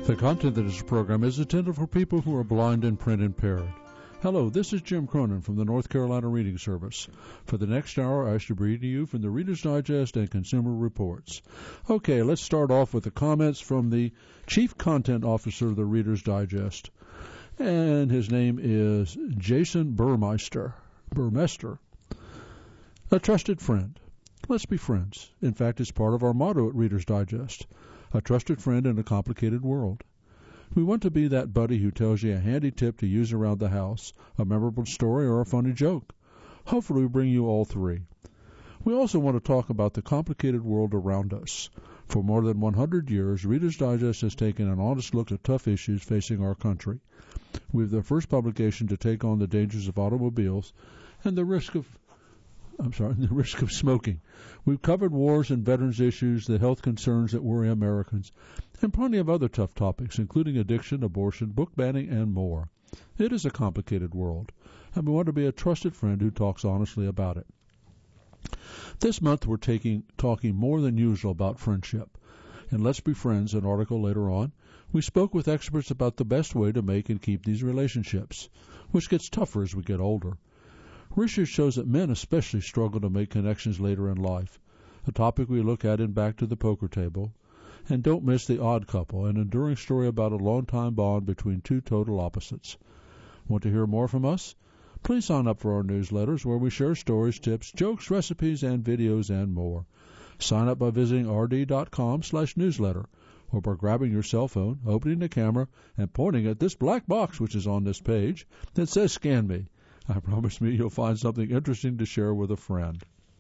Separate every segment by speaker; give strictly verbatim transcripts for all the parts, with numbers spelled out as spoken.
Speaker 1: The content of this program is intended for people who are blind and print impaired. Hello, this is Jim Cronin from the North Carolina Reading Service. For the next hour, I should be reading to you from the Reader's Digest and Consumer Reports. Okay, let's start off with the comments from the Chief Content Officer of the Reader's Digest. And his name is Jason Burmeister. Burmester. A trusted friend. Let's be friends. In fact, it's part of our motto at Reader's Digest. A trusted friend in a complicated world. We want to be that buddy who tells you a handy tip to use around the house, a memorable story, or a funny joke. Hopefully we bring you all three. We also want to talk about the complicated world around us. For more than one hundred years, Reader's Digest has taken an honest look at tough issues facing our country. We're the first publication to take on the dangers of automobiles and the risk of I'm sorry, the risk of smoking. We've covered wars and veterans issues, the health concerns that worry Americans, and plenty of other tough topics, including addiction, abortion, book banning, and more. It is a complicated world, and we want to be a trusted friend who talks honestly about it. This month we're taking, talking more than usual about friendship. In Let's Be Friends, an article later on, we spoke with experts about the best way to make and keep these relationships, which gets tougher as we get older. Research shows that men especially struggle to make connections later in life, a topic we look at in Back to the Poker Table. And don't miss The Odd Couple, an enduring story about a long-time bond between two total opposites. Want to hear more from us? Please sign up for our newsletters where we share stories, tips, jokes, recipes, and videos, and more. Sign up by visiting rd.com slash newsletter or by grabbing your cell phone, opening the camera, and pointing at this black box which is on this page that says Scan Me. I promise me you'll find something interesting to share with a friend.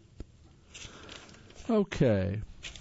Speaker 1: Okay.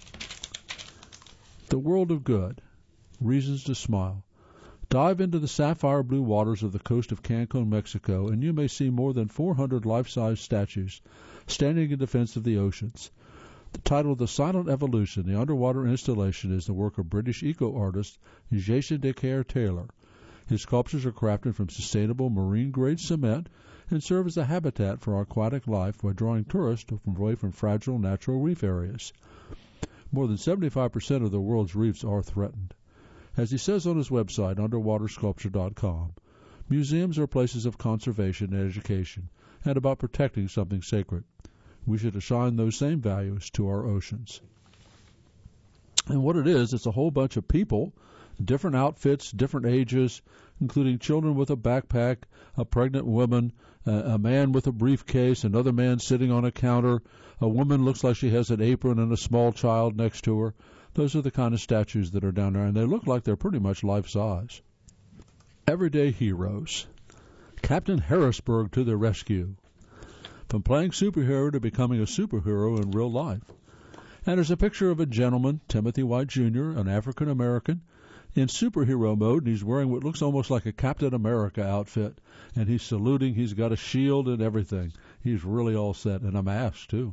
Speaker 1: The World of Good. Reasons to Smile. Dive into the sapphire blue waters of the coast of Cancun, Mexico, and you may see more than four hundred life-size statues standing in defense of the oceans. The title, The Silent Evolution, the underwater installation, is the work of British eco-artist Jason Decatur-Taylor. His sculptures are crafted from sustainable marine-grade cement and serve as a habitat for aquatic life by drawing tourists away from fragile natural reef areas. More than seventy-five percent of the world's reefs are threatened. As he says on his website, underwater sculpture dot com, museums are places of conservation and education, and about protecting something sacred. We should assign those same values to our oceans. And what it is, it's a whole bunch of people, different outfits, different ages, including children with a backpack, a pregnant woman, a man with a briefcase, another man sitting on a counter, a woman looks like she has an apron and a small child next to her. Those are the kind of statues that are down there, and they look like they're pretty much life-size. Everyday heroes. Captain Harrisburg to the rescue. From playing superhero to becoming a superhero in real life. And there's a picture of a gentleman, Timothy White Junior, an African-American, in superhero mode, and he's wearing what looks almost like a Captain America outfit, and he's saluting. He's got a shield and everything. He's really all set, and a mask, too.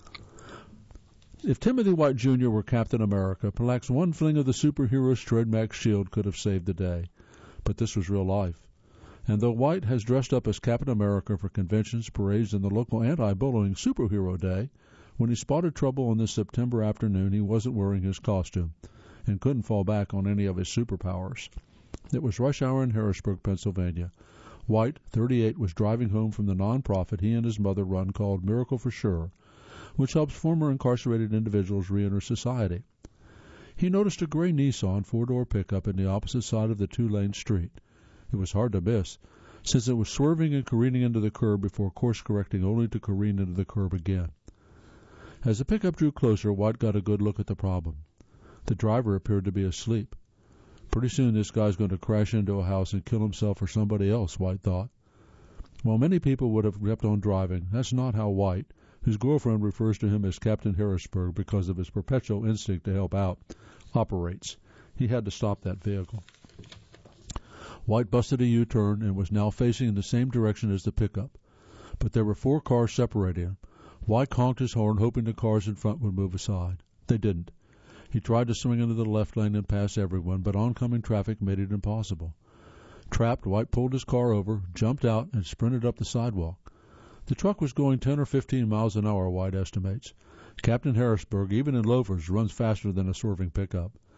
Speaker 1: If Timothy White Junior were Captain America, perhaps one fling of the superhero's trademark shield could have saved the day. But this was real life. And though White has dressed up as Captain America for conventions, parades, and the local anti-bullying Superhero Day, when he spotted trouble on this September afternoon, he wasn't wearing his costume and couldn't fall back on any of his superpowers. It was rush hour in Harrisburg, Pennsylvania. White, thirty-eight, was driving home from the nonprofit he and his mother run called Miracle for Sure, which helps former incarcerated individuals reenter society. He noticed a gray Nissan four-door pickup in the opposite side of the two-lane street. It was hard to miss, since it was swerving and careening into the curb before course-correcting only to careen into the curb again. As the pickup drew closer, White got a good look at the problem. The driver appeared to be asleep. Pretty soon this guy's going to crash into a house and kill himself or somebody else, White thought. While many people would have kept on driving, that's not how White, whose girlfriend refers to him as Captain Harrisburg because of his perpetual instinct to help out, operates. He had to stop that vehicle. White busted a U-turn and was now facing in the same direction as the pickup. But there were four cars separating him. White honked his horn, hoping the cars in front would move aside. They didn't. He tried to swing into the left lane and pass everyone, but oncoming traffic made it impossible. Trapped, White pulled his car over, jumped out, and sprinted up the sidewalk. The truck was going ten or fifteen miles an hour, White estimates. Captain Harrisburg, even in loafers, runs faster than a swerving pickup.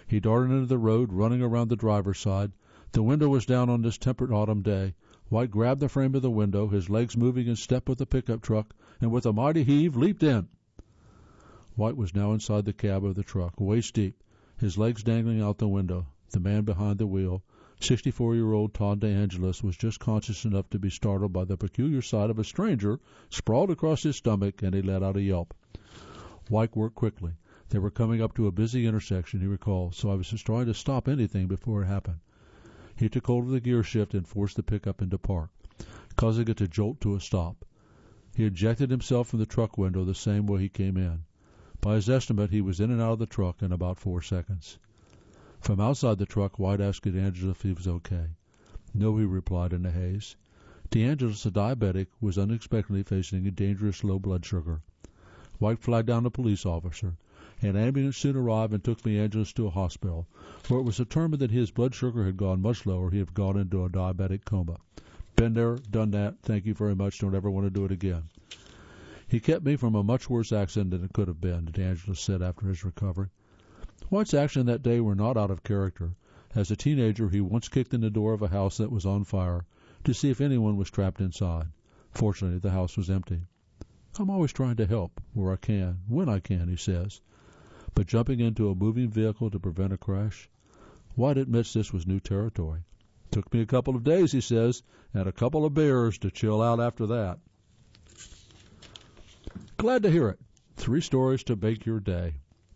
Speaker 1: He darted into the road, running around the driver's side. The window was down on this temperate autumn day. White grabbed the frame of the window, his legs moving in step with the pickup truck, and with a mighty heave, leaped in. White was now inside the cab of the truck, waist deep, his legs dangling out the window. The man behind the wheel, sixty-four-year-old Todd DeAngelis, was just conscious enough to be startled by the peculiar sight of a stranger sprawled across his stomach, and he let out a yelp. White worked quickly. They were coming up to a busy intersection, he recalled, so I was just trying to stop anything before it happened. He took hold of the gear shift and forced the pickup into park, causing it to jolt to a stop. He ejected himself from the truck window the same way he came in. By his estimate, he was in and out of the truck in about four seconds. From outside the truck, White asked DeAngelis if he was okay. No, he replied in the haze. DeAngelis, a diabetic, was unexpectedly facing a dangerous low blood sugar. White flagged down a police officer. An ambulance soon arrived and took DeAngelis to a hospital, where it was determined that his blood sugar had gone much lower. He had gone into a diabetic coma. Been there, done that. Thank you very much. Don't ever want to do it again. He kept me from a much worse accident than it could have been, DeAngelis said after his recovery. White's actions that day were not out of character. As a teenager, he once kicked in the door of a house that was on fire to see if anyone was trapped inside. Fortunately, the house was empty. I'm always trying to help where I can, when I can, he says. But jumping into a moving vehicle to prevent a crash? White admits this was new territory. Took me a couple of days, he says, and a couple of beers to chill out after that. Glad to hear it. Three stories to make your day.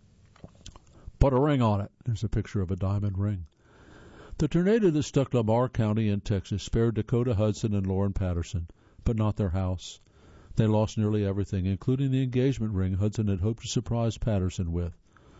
Speaker 1: Put a ring on it. There's a picture of a diamond ring. The tornado that struck Lamar County in Texas spared Dakota Hudson and Lauren Patterson, but not their house. They lost nearly everything, including the engagement ring Hudson had hoped to surprise Patterson with.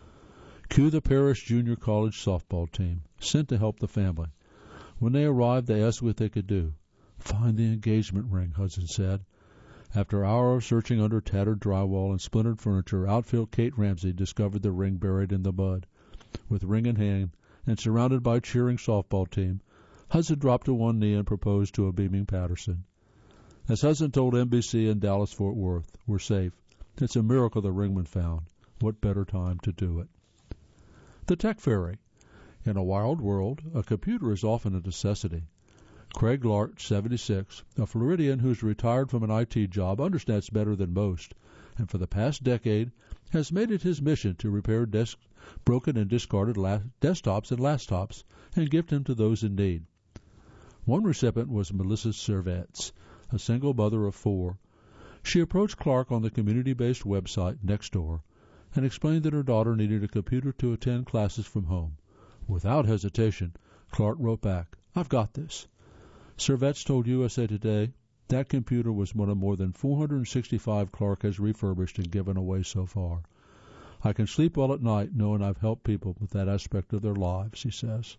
Speaker 1: Cue the Parrish Junior College softball team, sent to help the family. When they arrived, they asked what they could do. Find the engagement ring, Hudson said. After hours of searching under tattered drywall and splintered furniture, outfield Kate Ramsey discovered the ring buried in the mud. With ring in hand and surrounded by a cheering softball team, Hudson dropped to one knee and proposed to a beaming Patterson. As Hudson told N B C in Dallas-Fort Worth, we're safe. It's a miracle the ring was found. What better time to do it? The Tech Fairy. In a wild world, a computer is often a necessity. Craig Larch, seventy-six, a Floridian who's retired from an I T job, understands better than most, and for the past decade has made it his mission to repair desk, broken and discarded la- desktops and laptops and gift them to those in need. One recipient was Melissa Servetz, a single mother of four. She approached Clark on the community-based website Nextdoor and explained that her daughter needed a computer to attend classes from home. Without hesitation, Clark wrote back, I've got this. Servetz told U S A Today that computer was one of more than four hundred sixty-five Clark has refurbished and given away so far. I can sleep well at night knowing I've helped people with that aspect of their lives, he says.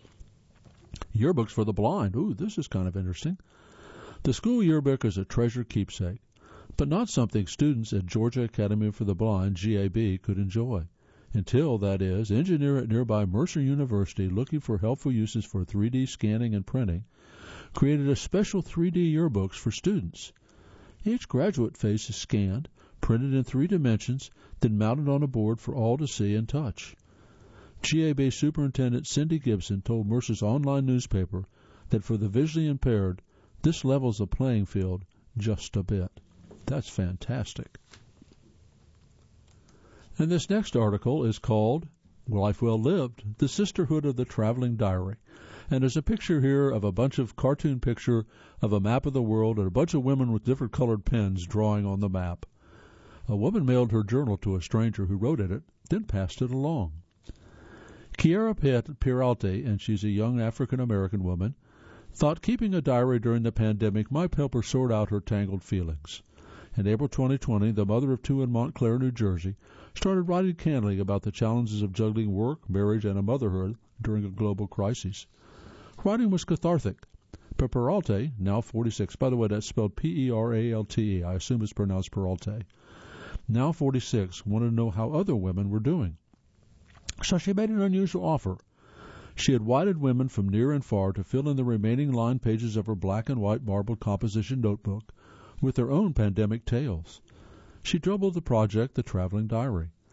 Speaker 1: Yearbooks for the blind. Ooh, this is kind of interesting. The school yearbook is a treasured keepsake, but not something students at Georgia Academy for the Blind, G A B, could enjoy. Until, that is, engineer at nearby Mercer University, looking for helpful uses for three D scanning and printing, created a special three D yearbooks for students. Each graduate face is scanned, printed in three dimensions, then mounted on a board for all to see and touch. G A B Superintendent Cindy Gibson told Mercer's online newspaper that for the visually impaired, this levels the playing field just a bit. That's fantastic. And this next article is called Life Well Lived, the Sisterhood of the Traveling Diary. And there's a picture here of a bunch of cartoon picture of a map of the world and a bunch of women with different colored pens drawing on the map. A woman mailed her journal to a stranger who wrote in it, then passed it along. Kiara Peralta, and she's a young African-American woman, thought keeping a diary during the pandemic might help her sort out her tangled feelings. In April twenty twenty, the mother of two in Montclair, New Jersey, started writing candidly about the challenges of juggling work, marriage, and a motherhood during a global crisis. Writing was cathartic, but Peralta, now forty-six, by the way, that's spelled P E R A L T E, I assume it's pronounced Peralta, now forty-six, wanted to know how other women were doing. So she made an unusual offer. She had invited women from near and far to fill in the remaining line pages of her black and white marbled composition notebook with their own pandemic tales. She dubbed the project the Traveling Diary.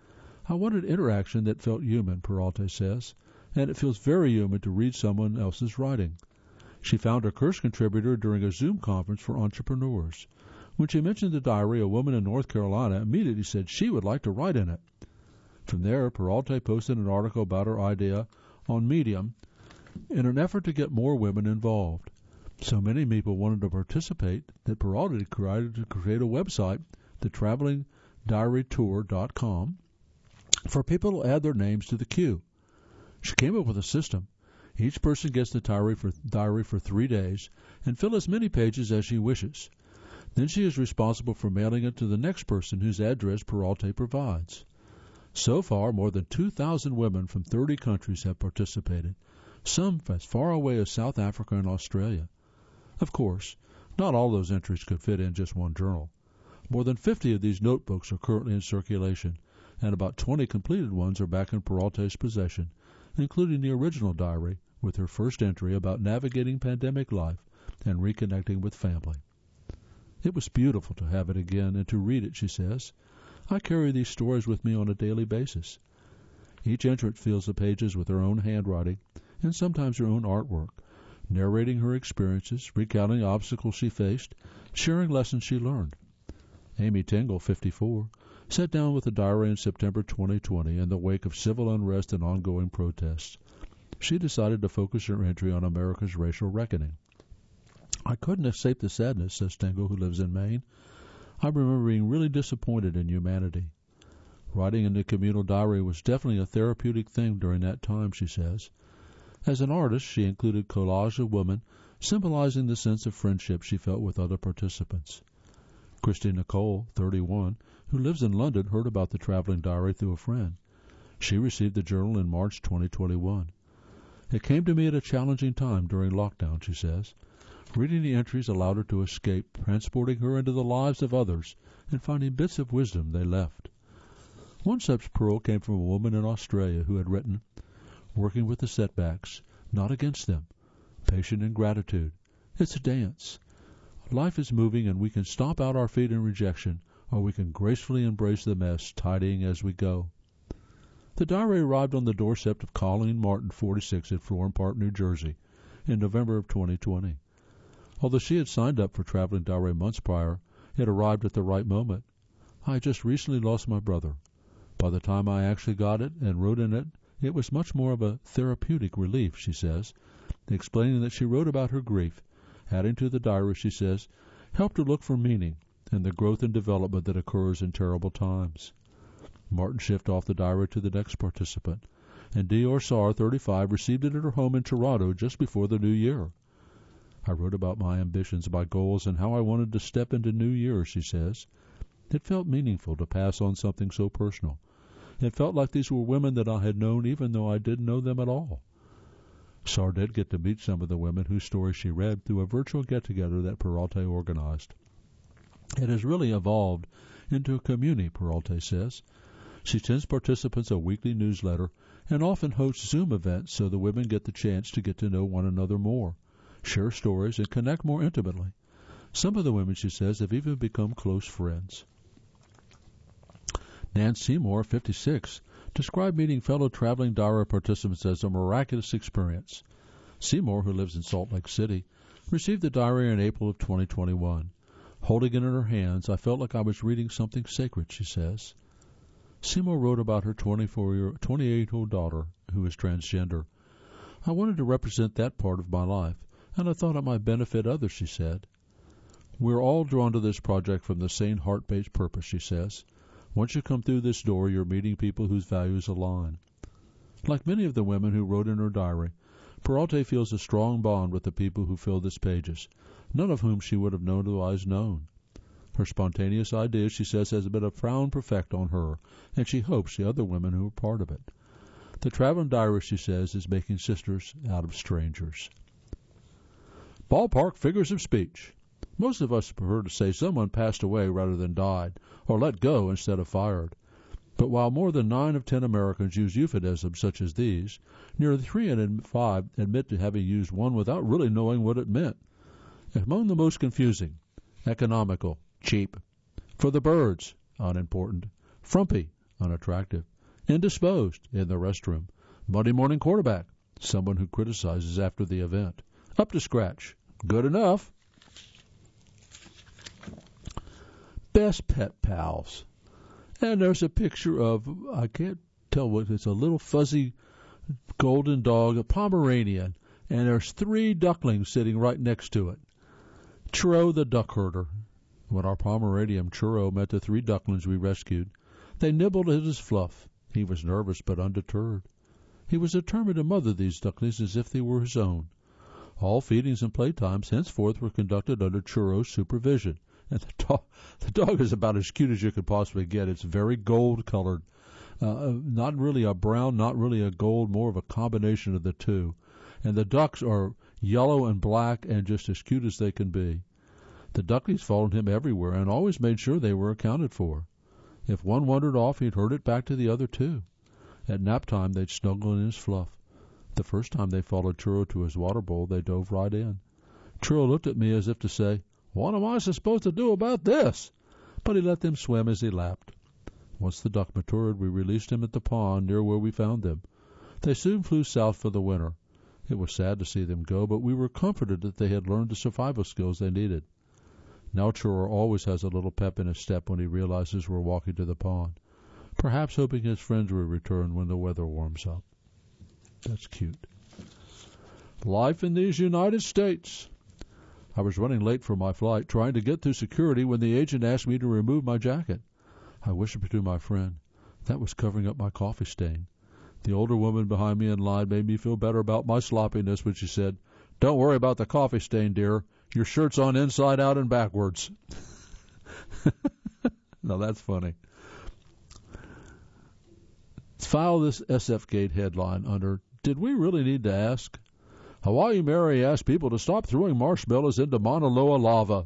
Speaker 1: I wanted interaction that felt human, Peralta says, and it feels very human to read someone else's writing. She found her Curse contributor during a Zoom conference for entrepreneurs. When she mentioned the diary, a woman in North Carolina immediately said she would like to write in it. From there, Peralta posted an article about her idea on Medium in an effort to get more women involved. So many people wanted to participate that Peralta decided to create a website, the traveling diary tour dot com, for people to add their names to the queue. She came up with a system. Each person gets the diary for, diary for three days and fill as many pages as she wishes. Then she is responsible for mailing it to the next person whose address Peralta provides. So far, more than two thousand women from thirty countries have participated, some as far away as South Africa and Australia. Of course, not all those entries could fit in just one journal. More than fifty of these notebooks are currently in circulation, and about twenty completed ones are back in Peralta's possession, including the original diary with her first entry about navigating pandemic life and reconnecting with family. It was beautiful to have it again and to read it, she says. I carry these stories with me on a daily basis. Each entrant fills the pages with her own handwriting and sometimes her own artwork, narrating her experiences, recounting obstacles she faced, sharing lessons she learned. Amy Tingle, fifty-four, sat down with a diary in September twenty twenty in the wake of civil unrest and ongoing protests. She decided to focus her entry on America's racial reckoning. I couldn't escape the sadness, says Tingle, who lives in Maine. I remember being really disappointed in humanity. Writing in the communal diary was definitely a therapeutic thing during that time, she says. As an artist, she included collage of women, symbolizing the sense of friendship she felt with other participants. Christy Nicole, thirty-one, who lives in London, heard about the traveling diary through a friend. She received the journal in March twenty twenty-one. It came to me at a challenging time during lockdown, she says. Reading the entries allowed her to escape, transporting her into the lives of others and finding bits of wisdom they left. One such pearl came from a woman in Australia who had written, "Working with the setbacks, not against them. Patient in gratitude. It's a dance. Life is moving and we can stomp out our feet in rejection, or we can gracefully embrace the mess, tidying as we go." The diary arrived on the doorstep of Colleen Martin, forty-six, at Florham Park, New Jersey, in November of twenty twenty. Although she had signed up for Traveling Diary months prior, it arrived at the right moment. I had just recently lost my brother. By the time I actually got it and wrote in it, it was much more of a therapeutic relief, she says, explaining that she wrote about her grief. Adding to the diary, she says, helped her look for meaning and the growth and development that occurs in terrible times. Martin shifted off the diary to the next participant, and Dior Sar, thirty-five, received it at her home in Toronto just before the new year. I wrote about my ambitions, my goals, and how I wanted to step into new year, she says. It felt meaningful to pass on something so personal. It felt like these were women that I had known even though I didn't know them at all. Sar did get to meet some of the women whose stories she read through a virtual get-together that Peralta organized. It has really evolved into a community, Peralta says. She sends participants a weekly newsletter and often hosts Zoom events so the women get the chance to get to know one another more, share stories, and connect more intimately. Some of the women, she says, have even become close friends. Nan Seymour, fifty-six, described meeting fellow traveling diary participants as a miraculous experience. Seymour, who lives in Salt Lake City, received the diary in April of twenty twenty-one. Holding it in her hands, I felt like I was reading something sacred, she says. Seymour wrote about her twenty-eight-year-old daughter, who is transgender. I wanted to represent that part of my life, and I thought it might benefit others, she said. We're all drawn to this project from the same heart-based purpose, she says. Once you come through this door, you're meeting people whose values align. Like many of the women who wrote in her diary, Peralta feels a strong bond with the people who fill its pages, none of whom she would have otherwise known. Her spontaneous ideas, she says, has been a profound effect on her, and she hopes the other women who are part of it. The traveling diary, she says, is making sisters out of strangers. Ballpark figures of speech. Most of us prefer to say someone passed away rather than died, or let go instead of fired. But while more than nine of ten Americans use euphemisms such as these, nearly three in five admit to having used one without really knowing what it meant. Among the most confusing, economical, cheap, for the birds, unimportant, frumpy, unattractive, Indisposed, in the restroom. Monday morning quarterback, someone who criticizes after the event. Up to scratch. Good enough. Best pet pals. And there's a picture of, I can't tell what, it's a little fuzzy golden dog, a Pomeranian, and there's three ducklings sitting right next to it. Churro the duck herder. When our Pomeranian Churro met the three ducklings we rescued, they nibbled at his fluff. He was nervous but undeterred. He was determined to mother these ducklings as if they were his own. All feedings and playtimes henceforth were conducted under Churro's supervision. And the dog, the dog is about as cute as you could possibly get. It's very gold-colored. Uh, not really a brown, not really a gold, more of a combination of the two. And the ducks are yellow and black and just as cute as they can be. The ducklings followed him everywhere and always made sure they were accounted for. If one wandered off, he'd herd it back to the other two. At nap time, they'd snuggle in his fluff. The first time they followed Churro to his water bowl, they dove right in. Churro looked at me as if to say, "What am I supposed to do about this?" But he let them swim as he lapped. Once the duck matured, we released him at the pond near where we found them. They soon flew south for the winter. It was sad to see them go, but we were comforted that they had learned the survival skills they needed. Now Churro always has a little pep in his step when he realizes we're walking to the pond, perhaps hoping his friends will return when the weather warms up. That's cute. Life in these United States. I was running late for my flight, trying to get through security when the agent asked me to remove my jacket. I whispered to my friend, that was covering up my coffee stain. The older woman behind me in line made me feel better about my sloppiness when she said, "Don't worry about the coffee stain, dear. Your shirt's on inside out and backwards." Now that's funny. File this S F Gate headline under, "Did we really need to ask?" Hawaii Mary asked people to stop throwing marshmallows into Mauna Loa lava.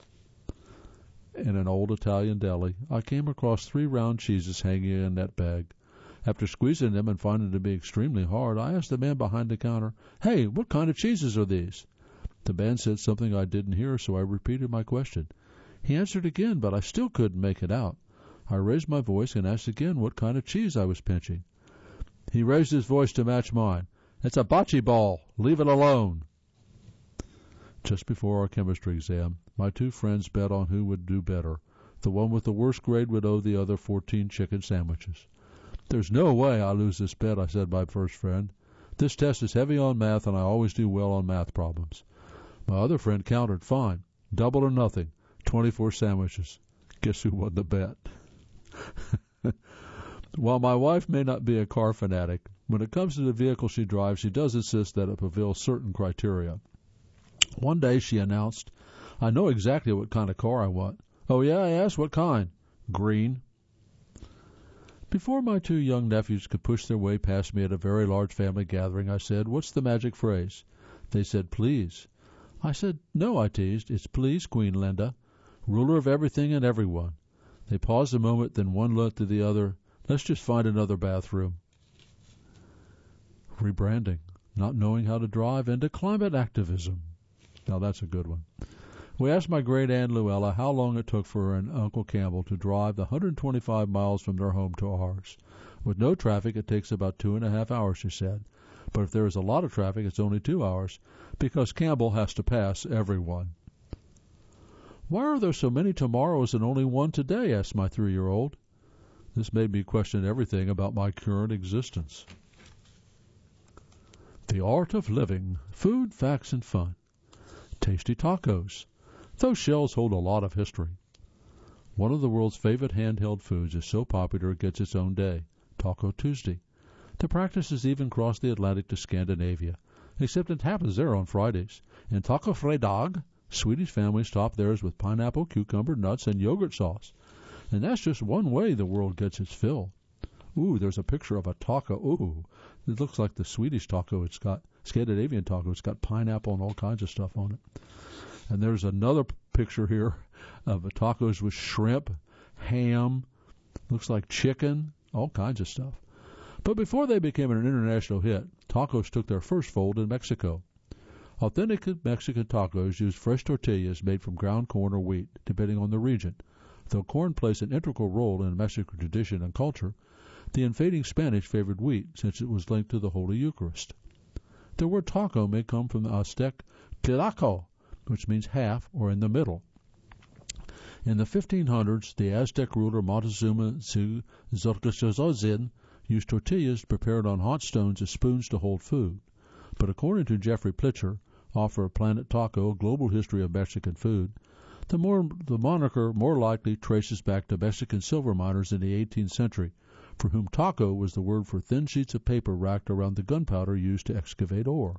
Speaker 1: In an old Italian deli, I came across three round cheeses hanging in a net bag. After squeezing them and finding them to be extremely hard, I asked the man behind the counter, "Hey, what kind of cheeses are these?" The man said something I didn't hear, so I repeated my question. He answered again, but I still couldn't make it out. I raised my voice and asked again what kind of cheese I was pinching. He raised his voice to match mine. "It's a bocce ball. Leave it alone." Just before our chemistry exam, my two friends bet on who would do better. The one with the worst grade would owe the other fourteen chicken sandwiches. "There's no way I lose this bet," I said to my first friend. "This test is heavy on math, and I always do well on math problems." My other friend countered, "Fine, double or nothing, twenty-four sandwiches." Guess who won the bet? While my wife may not be a car fanatic, when it comes to the vehicle she drives, she does insist that it fulfills certain criteria. One day she announced, "I know exactly what kind of car I want." "Oh yeah?" I asked. "What kind?" "Green." Before my two young nephews could push their way past me at a very large family gathering, I said, "What's the magic phrase?" They said, "Please." I said, "No," I teased. "It's please, Queen Linda, ruler of everything and everyone." They paused a moment, then one looked to the other. "Let's just find another bathroom." Rebranding, not knowing how to drive, into climate activism. Now that's a good one. We asked my great aunt Luella how long it took for her and Uncle Campbell to drive the one hundred twenty-five miles from their home to ours. With no traffic, it takes about two and a half hours, she said. But if there is a lot of traffic, it's only two hours, because Campbell has to pass everyone. "Why are there so many tomorrows and only one today?" asked my three-year-old. This made me question everything about my current existence. The art of living, food, facts, and fun. Tasty tacos. Those shells hold a lot of history. One of the world's favorite handheld foods is so popular it gets its own day, Taco Tuesday. The practice has even crossed the Atlantic to Scandinavia, except it happens there on Fridays. In Taco Fredag, Swedish families top theirs with pineapple, cucumber, nuts, and yogurt sauce. And that's just one way the world gets its fill. Ooh, there's a picture of a taco. Ooh, it looks like the Swedish taco. It's got Scandinavian taco. It's got pineapple and all kinds of stuff on it. And there's another picture here of tacos with shrimp, ham, looks like chicken, all kinds of stuff. But before they became an international hit, tacos took their first fold in Mexico. Authentic Mexican tacos use fresh tortillas made from ground corn or wheat, depending on the region. Though corn plays an integral role in Mexican tradition and culture, The invading Spanish favored wheat since it was linked to the Holy Eucharist. The word taco may come from the Aztec tlaco, which means half or in the middle. In the fifteen hundreds, the Aztec ruler Montezuma Xochitlán used tortillas prepared on hot stones as spoons to hold food. But according to Jeffrey Plitcher, author of Planet Taco, A Global History of Mexican Food, the, more, the moniker more likely traces back to Mexican silver miners in the eighteenth century, for whom taco was the word for thin sheets of paper racked around the gunpowder used to excavate ore.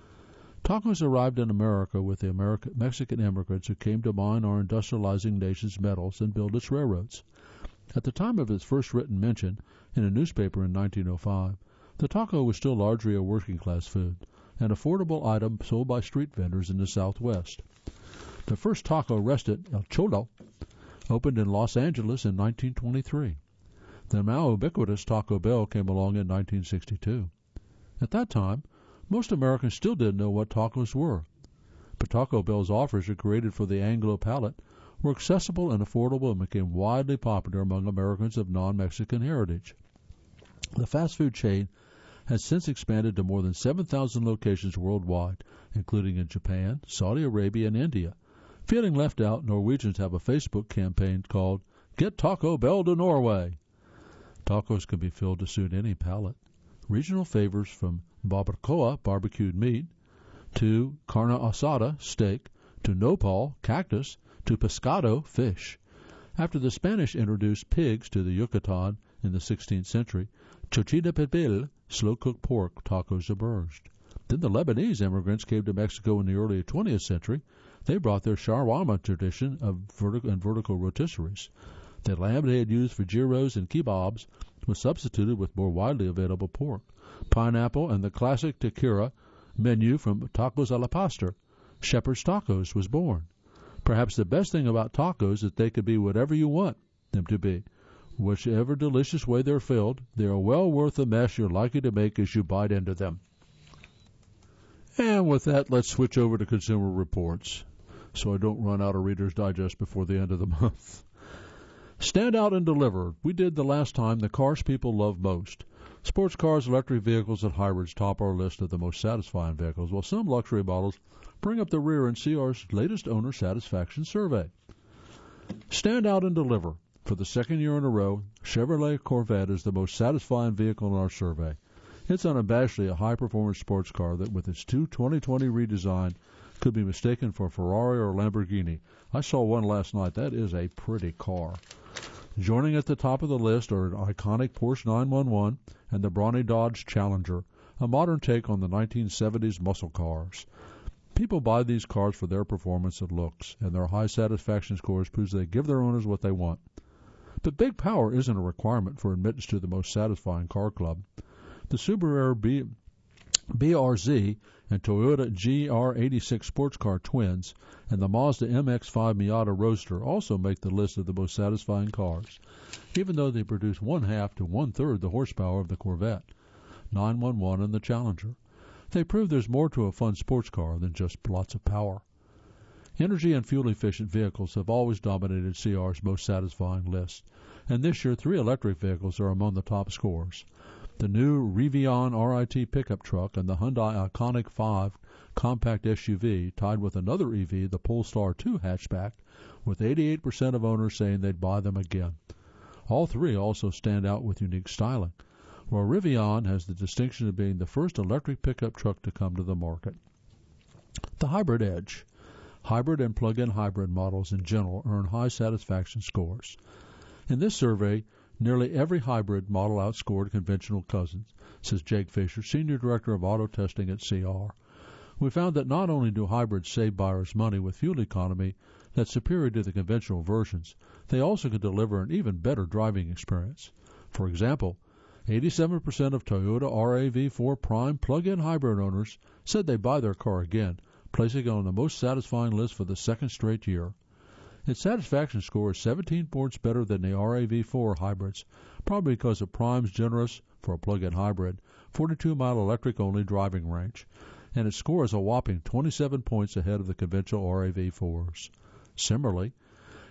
Speaker 1: Tacos arrived in America with the American, Mexican immigrants who came to mine our industrializing nation's metals and build its railroads. At the time of its first written mention, in a newspaper in nineteen oh five, the taco was still largely a working-class food, an affordable item sold by street vendors in the Southwest. The first taco restaurant, El Cholo, opened in Los Angeles in nineteen twenty-three. The now ubiquitous Taco Bell came along in nineteen sixty-two. At that time, most Americans still didn't know what tacos were, but Taco Bell's offers, created for the Anglo palate, were accessible and affordable and became widely popular among Americans of non-Mexican heritage. The fast food chain has since expanded to more than seven thousand locations worldwide, including in Japan, Saudi Arabia, and India. Feeling left out, Norwegians have a Facebook campaign called Get Taco Bell to Norway. Tacos can be filled to suit any palate. Regional favors from barbacoa, barbecued meat, to carne asada, steak, to nopal, cactus, to pescado, fish. After the Spanish introduced pigs to the Yucatan in the sixteenth century, chochita pibil, slow-cooked pork tacos emerged. Then the Lebanese immigrants came to Mexico in the early twentieth century. They brought their shawarma tradition of vertical and vertical rotisseries. The lamb they had used for gyros and kebabs was substituted with more widely available pork. Pineapple and the classic tequila menu from Tacos a la Pastor, Shepherd's Tacos, was born. Perhaps the best thing about tacos is that they could be whatever you want them to be. Whichever delicious way they're filled, they are well worth the mess you're likely to make as you bite into them. And with that, let's switch over to Consumer Reports, so I don't run out of Reader's Digest before the end of the month. Stand out and deliver. We did the last time the cars people love most. Sports cars, electric vehicles, and hybrids top our list of the most satisfying vehicles, while some luxury models bring up the rear in C R's latest owner satisfaction survey. Stand out and deliver. For the second year in a row, Chevrolet Corvette is the most satisfying vehicle in our survey. It's unabashedly a high-performance sports car that, with its two twenty twenty redesign, could be mistaken for a Ferrari or a Lamborghini. I saw one last night. That is a pretty car. Joining at the top of the list are an iconic Porsche nine one one and the brawny Dodge Challenger, a modern take on the nineteen seventies muscle cars. People buy these cars for their performance and looks, and their high satisfaction scores proves they give their owners what they want. But big power isn't a requirement for admittance to the most satisfying car club. The Subaru B- BRZ and Toyota G R eighty-six sports car twins and the Mazda M X five Miata Roadster also make the list of the most satisfying cars, even though they produce one-half to one-third the horsepower of the Corvette, nine one one, and the Challenger. They prove there's more to a fun sports car than just lots of power. Energy and fuel-efficient vehicles have always dominated C R's most satisfying list, and this year three electric vehicles are among the top scorers. The new Rivian R I T pickup truck and the Hyundai Ioniq five compact S U V tied with another E V, the Polestar two hatchback, with eighty-eight percent of owners saying they'd buy them again. All three also stand out with unique styling, while Rivian has the distinction of being the first electric pickup truck to come to the market. The Hybrid Edge. Hybrid and plug-in hybrid models in general earn high satisfaction scores. In this survey, nearly every hybrid model outscored conventional cousins, says Jake Fisher, Senior Director of Auto Testing at C R. We found that not only do hybrids save buyers money with fuel economy that's superior to the conventional versions, they also can deliver an even better driving experience. For example, eighty-seven percent of Toyota R A V four Prime plug-in hybrid owners said they'd buy their car again, placing it on the most satisfying list for the second straight year. Its satisfaction score is seventeen points better than the R A V four hybrids, probably because of Prime's generous, for a plug-in hybrid, forty-two mile electric-only driving range, and its score is a whopping twenty-seven points ahead of the conventional R A V fours. Similarly,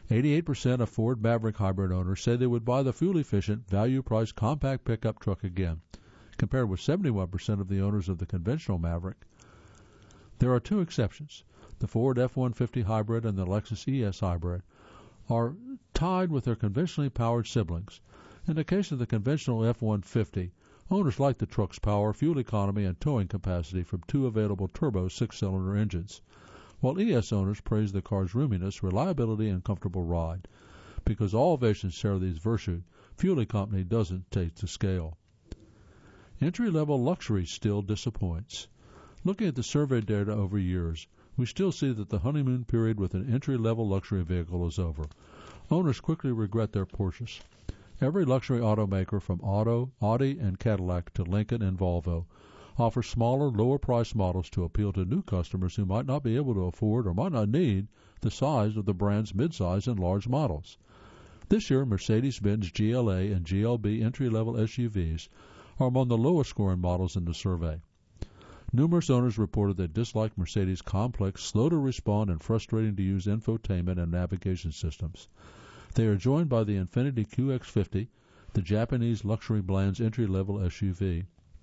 Speaker 1: eighty-eight percent of Ford Maverick hybrid owners say they would buy the fuel-efficient, value-priced compact pickup truck again, compared with seventy-one percent of the owners of the conventional Maverick. There are two exceptions. The Ford F one fifty hybrid and the Lexus E S hybrid are tied with their conventionally powered siblings. In the case of the conventional F one fifty, owners like the truck's power, fuel economy, and towing capacity from two available turbo six-cylinder engines, while E S owners praise the car's roominess, reliability, and comfortable ride. Because all versions share these virtues, fuel economy doesn't take to scale. Entry-level luxury still disappoints. Looking at the survey data over years, we still see that the honeymoon period with an entry-level luxury vehicle is over. Owners quickly regret their purchase. Every luxury automaker from Auto, Audi, and Cadillac to Lincoln and Volvo offers smaller, lower-priced models to appeal to new customers who might not be able to afford or might not need the size of the brand's midsize and large models. This year, Mercedes-Benz G L A and G L B entry-level S U Vs are among the lowest-scoring models in the survey. Numerous owners reported they dislike Mercedes' complex, slow-to-respond, and frustrating-to-use infotainment and navigation systems. They are joined by the Infiniti Q X fifty, the Japanese luxury brand's entry-level S U V.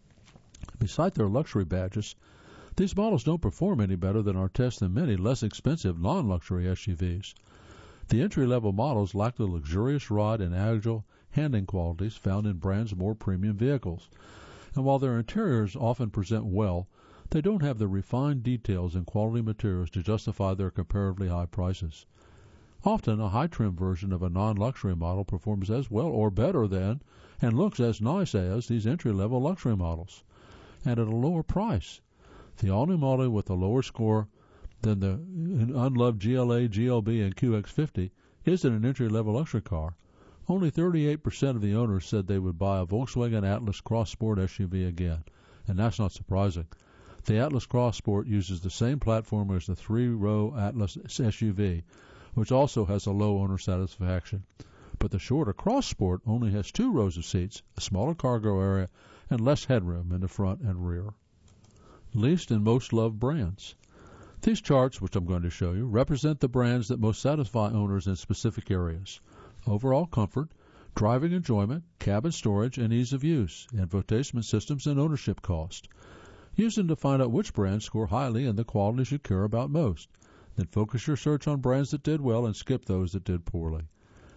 Speaker 1: Beside their luxury badges, these models don't perform any better than our tests in many less expensive non-luxury S U Vs. The entry-level models lack the luxurious ride and agile handling qualities found in brands' more premium vehicles. And while their interiors often present well, they don't have the refined details and quality materials to justify their comparatively high prices. Often, a high-trim version of a non-luxury model performs as well or better than and looks as nice as these entry-level luxury models, and at a lower price. The all-new model with a lower score than the unloved G L A, G L B, and Q X fifty isn't an entry-level luxury car. Only thirty-eight percent of the owners said they would buy a Volkswagen Atlas Cross Sport S U V again, and that's not surprising. The Atlas Cross Sport uses the same platform as the three-row Atlas S U V, which also has a low owner satisfaction. But the shorter Cross Sport only has two rows of seats, a smaller cargo area, and less headroom in the front and rear. Least and most loved brands. These charts, which I'm going to show you, represent the brands that most satisfy owners in specific areas. Overall comfort, driving enjoyment, cabin storage, and ease of use, infotainment systems, and ownership cost. Use them to find out which brands score highly and the qualities you care about most. Then focus your search on brands that did well and skip those that did poorly.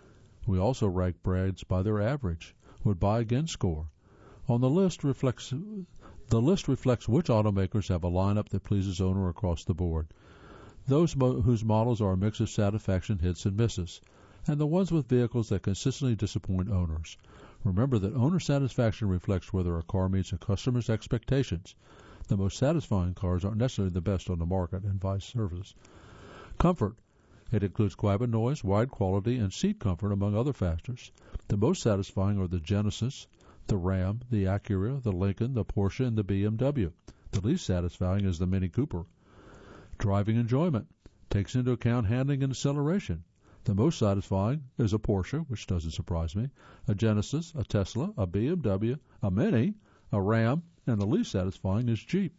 Speaker 1: We also rank brands by their average, would buy again score. On the list reflects the list reflects which automakers have a lineup that pleases owner across the board. Those mo- whose models are a mix of satisfaction hits and misses, and the ones with vehicles that consistently disappoint owners. Remember that owner satisfaction reflects whether a car meets a customer's expectations. The most satisfying cars aren't necessarily the best on the market, and vice versa. Comfort. It includes cabin noise, wide quality, and seat comfort, among other factors. The most satisfying are the Genesis, the Ram, the Acura, the Lincoln, the Porsche, and the B M W. The least satisfying is the Mini Cooper. Driving enjoyment takes into account handling and acceleration. The most satisfying is a Porsche, which doesn't surprise me, a Genesis, a Tesla, a B M W, a Mini, a Ram, and the least satisfying is Jeep.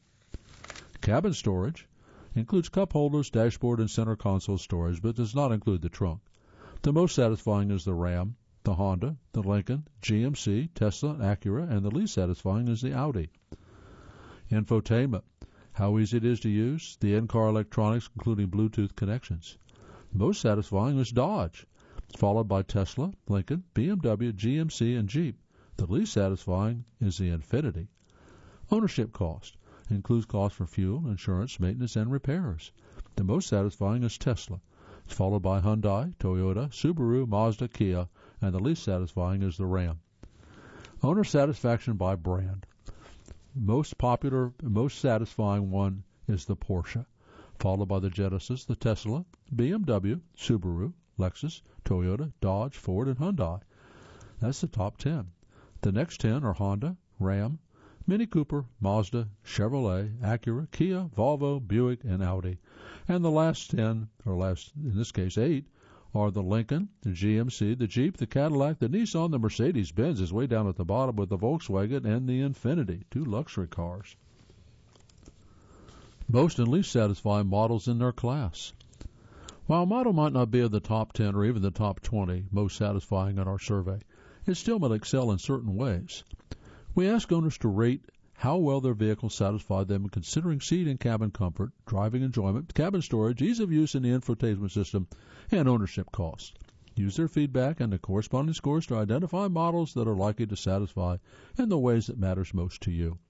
Speaker 1: Cabin storage includes cup holders, dashboard, and center console storage, but does not include the trunk. The most satisfying is the Ram, the Honda, the Lincoln, G M C, Tesla, Acura, and the least satisfying is the Audi. Infotainment. How easy it is to use, the in-car electronics, including Bluetooth connections. Most satisfying is Dodge, followed by Tesla, Lincoln, B M W, G M C, and Jeep. The least satisfying is the Infiniti. Ownership cost includes costs for fuel, insurance, maintenance, and repairs. The most satisfying is Tesla, followed by Hyundai, Toyota, Subaru, Mazda, Kia, and the least satisfying is the Ram. Owner satisfaction by brand. Most popular, most satisfying one is the Porsche, followed by the Genesis, the Tesla, B M W, Subaru, Lexus, Toyota, Dodge, Ford, and Hyundai. That's the top ten. The next ten are Honda, Ram, Mini Cooper, Mazda, Chevrolet, Acura, Kia, Volvo, Buick, and Audi. And the last ten, or last, in this case, eight, are the Lincoln, the G M C, the Jeep, the Cadillac, the Nissan, the Mercedes-Benz is way down at the bottom with the Volkswagen, and the Infiniti, two luxury cars. Most and least satisfying models in their class. While a model might not be in the top ten or even the top twenty most satisfying in our survey, it still might excel in certain ways. We ask owners to rate how well their vehicle satisfied them considering seat and cabin comfort, driving enjoyment, cabin storage, ease of use in the infotainment system, and ownership cost. Use their feedback and the corresponding scores to identify models that are likely to satisfy in the ways that matters most to you.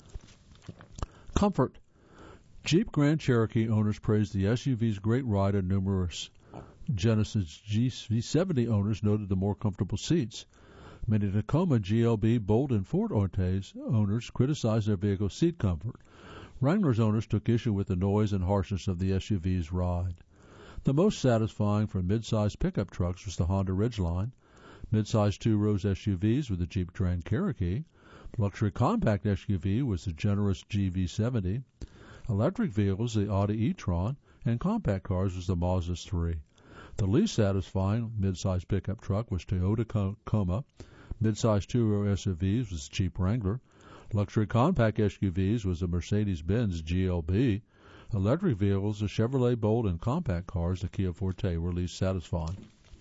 Speaker 1: Comfort. Jeep Grand Cherokee owners praised the S U V's great ride, and numerous Genesis G V seventy owners noted the more comfortable seats. Many Tacoma, G L B, Bolt, and Ford owners criticized their vehicle's seat comfort. Wrangler's owners took issue with the noise and harshness of the S U V's ride. The most satisfying for mid-sized pickup trucks was the Honda Ridgeline. Mid-sized two-rows S U Vs were the Jeep Grand Cherokee. Luxury compact S U V was the generous G V seventy. Electric vehicles, the Audi e-tron, and compact cars was the Mazda three. The least satisfying mid-sized pickup truck was Toyota Tacoma. Mid-sized two-row S U Vs was Jeep Wrangler. Luxury compact S U Vs was the Mercedes-Benz G L B. Electric vehicles, the Chevrolet Bolt, and compact cars, the Kia Forte, were least satisfying.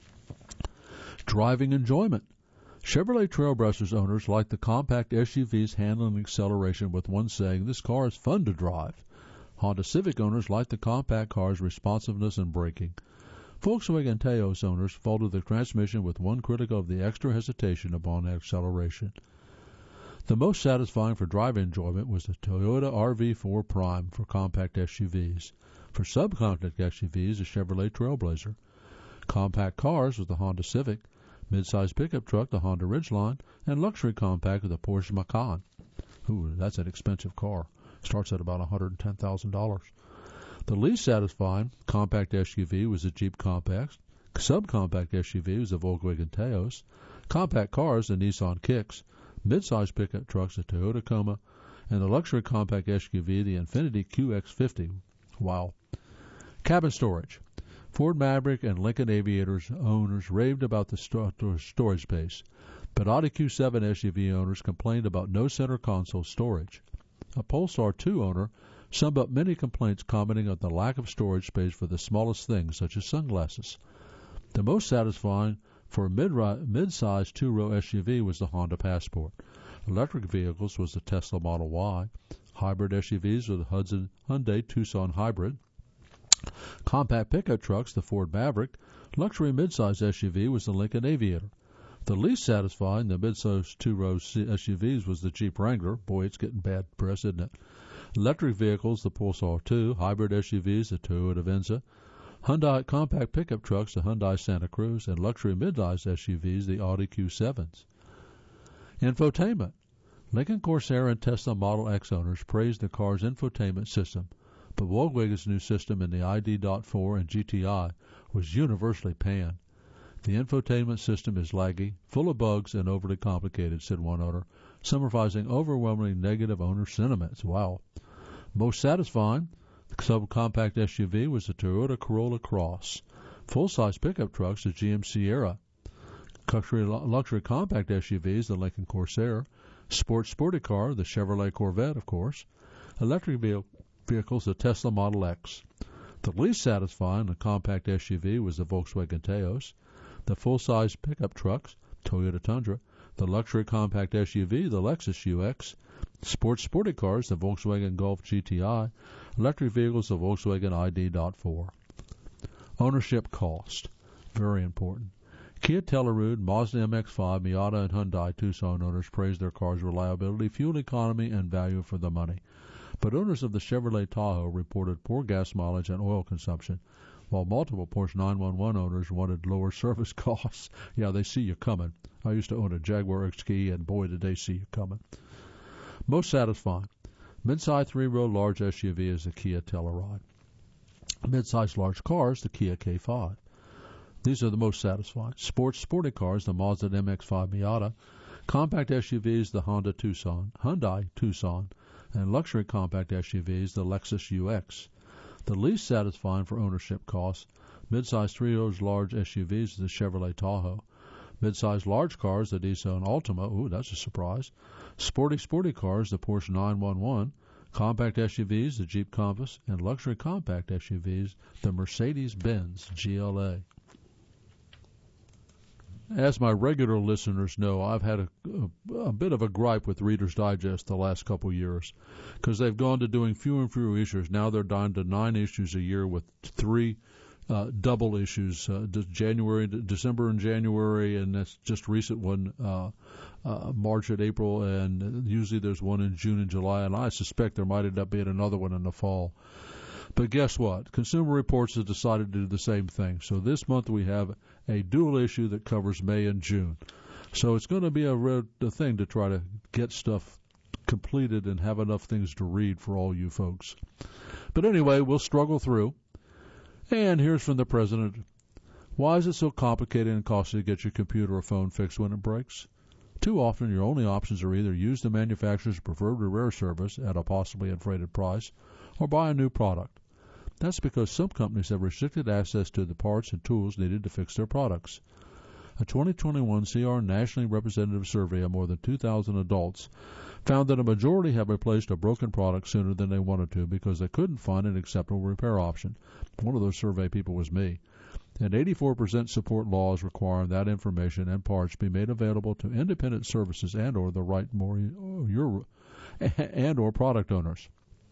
Speaker 1: Driving enjoyment. Chevrolet Trailblazers owners liked the compact S U V's handling and acceleration, with one saying, "This car is fun to drive." Honda Civic owners liked the compact car's responsiveness and braking. Volkswagen Taos owners faulted the transmission, with one critical of the extra hesitation upon acceleration. The most satisfying for driving enjoyment was the Toyota R V four Prime for compact S U Vs. For subcompact S U Vs, the Chevrolet Trailblazer. Compact cars was the Honda Civic. Mid-size pickup truck, the Honda Ridgeline, and luxury compact, the Porsche Macan. Ooh, that's an expensive car. Starts at about one hundred ten thousand dollars. The least satisfying compact S U V was the Jeep Compact. Subcompact S U V was the Volkswagen Taos. Compact cars, the Nissan Kicks. Mid-size pickup trucks, the Toyota Tacoma. And the luxury compact S U V, the Infiniti Q X fifty. Wow. Cabin storage. Ford Maverick and Lincoln Aviators owners raved about the sto- storage space, but Audi Q seven S U V owners complained about no center console storage. A Polestar two owner summed up many complaints, commenting on the lack of storage space for the smallest things, such as sunglasses. The most satisfying for a mid- mid-sized two-row S U V was the Honda Passport. Electric vehicles was the Tesla Model Y. Hybrid S U Vs were the Hudson Hyundai Tucson Hybrid. Compact pickup trucks, the Ford Maverick. Luxury midsize S U V was the Lincoln Aviator. The least satisfying, the midsize two-row S U Vs, was the Jeep Wrangler. Boy, it's getting bad press, isn't it? Electric vehicles, the Pulsar two. Hybrid S U Vs, the Toyota Venza. Hyundai compact pickup trucks, the Hyundai Santa Cruz. And luxury midsize S U Vs, the Audi Q sevens. Infotainment. Lincoln Corsair and Tesla Model X owners praised the car's infotainment system, but Volkswagen's new system in the I D four and G T I was universally panned. The infotainment system is laggy, full of bugs, and overly complicated, said one owner, summarizing overwhelmingly negative owner sentiments. Wow. Most satisfying, the subcompact S U V was the Toyota Corolla Cross. Full-size pickup trucks, the G M Sierra. Luxury, luxury compact S U Vs, the Lincoln Corsair. Sports sporty car, the Chevrolet Corvette, of course. Electric vehicle vehicles, the Tesla Model X. The least satisfying, the compact S U V, was the Volkswagen Taos. The full-size pickup trucks, Toyota Tundra. The luxury compact S U V, the Lexus U X. Sports sporty cars, the Volkswagen Golf G T I. Electric vehicles, the Volkswagen I D four. Ownership cost, very important. Kia Telluride, Mazda M X five, Miata, and Hyundai Tucson owners praised their car's reliability, fuel economy, and value for the money. But owners of the Chevrolet Tahoe reported poor gas mileage and oil consumption, while multiple Porsche nine one one owners wanted lower service costs. Yeah, they see you coming. I used to own a Jaguar X K E, and boy, did they see you coming. Most satisfying. Mid-size three-row large S U V is the Kia Telluride. Mid-size large cars, the Kia K five. These are the most satisfying. Sports sporty cars, the Mazda M X five Miata. Compact S U Vs, the Honda Tucson, Hyundai Tucson. And luxury compact S U Vs, the Lexus U X. The least satisfying for ownership costs, mid-size three-row large S U Vs, the Chevrolet Tahoe. Mid-size large cars, the Nissan Altima. Ooh, that's a surprise. Sporty sporty cars, the Porsche nine one one. Compact S U Vs, the Jeep Compass, and luxury compact S U Vs, the Mercedes-Benz G L A. As my regular listeners know, I've had a, a, a bit of a gripe with Reader's Digest the last couple of years because they've gone to doing fewer and fewer issues. Now they're down to nine issues a year with three uh, double issues, uh, January, December and January, and that's just recent one, uh, uh, March and April, and usually there's one in June and July, and I suspect there might end up being another one in the fall. But guess what? Consumer Reports has decided to do the same thing. So this month we have a dual issue that covers May and June. So it's going to be a, red, a thing to try to get stuff completed and have enough things to read for all you folks. But anyway, we'll struggle through. And here's from the president. Why is it so complicated and costly to get your computer or phone fixed when it breaks? Too often your only options are either use the manufacturer's preferred repair service at a possibly inflated price or buy a new product. That's because some companies have restricted access to the parts and tools needed to fix their products. A twenty twenty-one C R nationally representative survey of more than two thousand adults found that a majority have replaced a broken product sooner than they wanted to because they couldn't find an acceptable repair option. One of those survey people was me. And eighty-four percent support laws requiring that information and parts be made available to independent services and or the right more your and or product owners.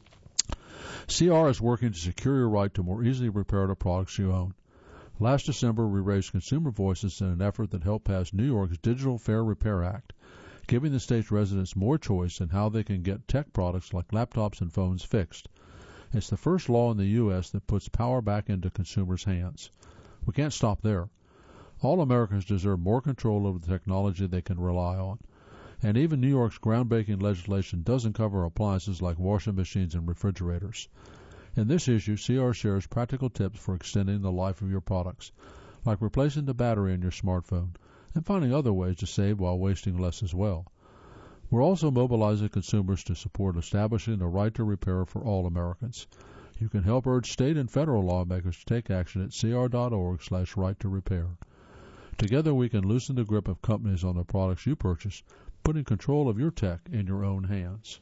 Speaker 1: C R is working to secure your right to more easily repair the products you own. Last December, we raised consumer voices in an effort that helped pass New York's Digital Fair Repair Act, giving the state's residents more choice in how they can get tech products like laptops and phones fixed. It's the first law in the U S that puts power back into consumers' hands. We can't stop there. All Americans deserve more control over the technology they can rely on. And even New York's groundbreaking legislation doesn't cover appliances like washing machines and refrigerators. In this issue, C R shares practical tips for extending the life of your products, like replacing the battery in your smartphone and finding other ways to save while wasting less as well. We're also mobilizing consumers to support establishing the right to repair for all Americans. You can help urge state and federal lawmakers to take action at cr.org slash right to repair. Together we can loosen the grip of companies on the products you purchase, putting control of your tech in your own hands.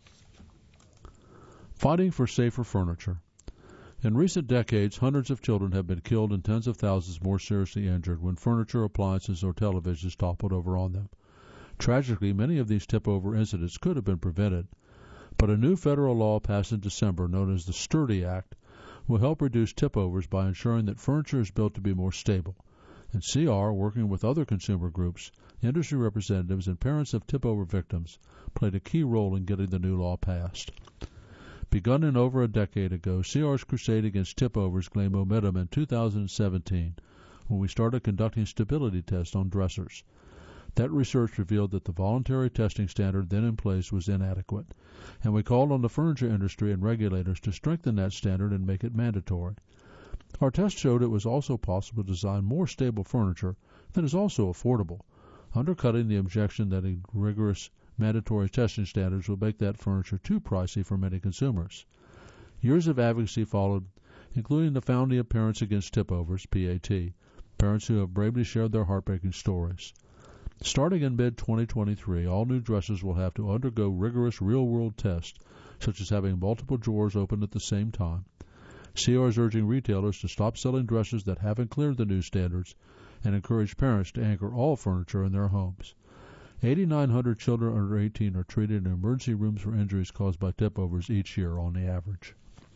Speaker 1: Fighting for safer furniture. In recent decades, hundreds of children have been killed and tens of thousands more seriously injured when furniture, appliances, or televisions toppled over on them. Tragically, many of these tip-over incidents could have been prevented, but a new federal law passed in December, known as the Sturdy Act, will help reduce tip-overs by ensuring that furniture is built to be more stable. And C R, working with other consumer groups, industry representatives, and parents of tip-over victims, played a key role in getting the new law passed. Begun in over a decade ago, C R's crusade against tip-overs gained momentum in two thousand seventeen when we started conducting stability tests on dressers. That research revealed that the voluntary testing standard then in place was inadequate, and we called on the furniture industry and regulators to strengthen that standard and make it mandatory. Our test showed it was also possible to design more stable furniture that is also affordable, undercutting the objection that rigorous mandatory testing standards would make that furniture too pricey for many consumers. Years of advocacy followed, including the founding of Parents Against Tip-Overs, P A T, parents who have bravely shared their heartbreaking stories. Starting in mid twenty twenty-three, all new dressers will have to undergo rigorous real-world tests, such as having multiple drawers open at the same time. C R is urging retailers to stop selling dressers that haven't cleared the new standards and encourage parents to anchor all furniture in their homes. eighty-nine hundred children under eighteen are treated in emergency rooms for injuries caused by tip-overs each year on the average.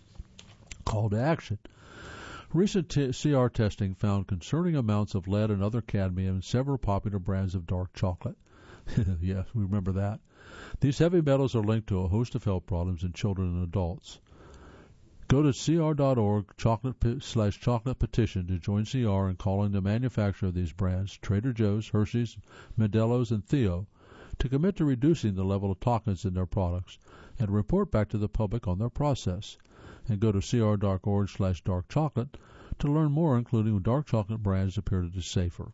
Speaker 1: Call to action. Recent t- C R testing found concerning amounts of lead and other cadmium in several popular brands of dark chocolate. Yes, we remember that. These heavy metals are linked to a host of health problems in children and adults. Go to cr.org chocolate slash chocolate petition to join C R in calling the manufacturer of these brands, Trader Joe's, Hershey's, Modelo's, and Theo, to commit to reducing the level of toxins in their products and report back to the public on their process. And go to cr.org slash dark chocolate to learn more, including dark chocolate brands appear to be safer.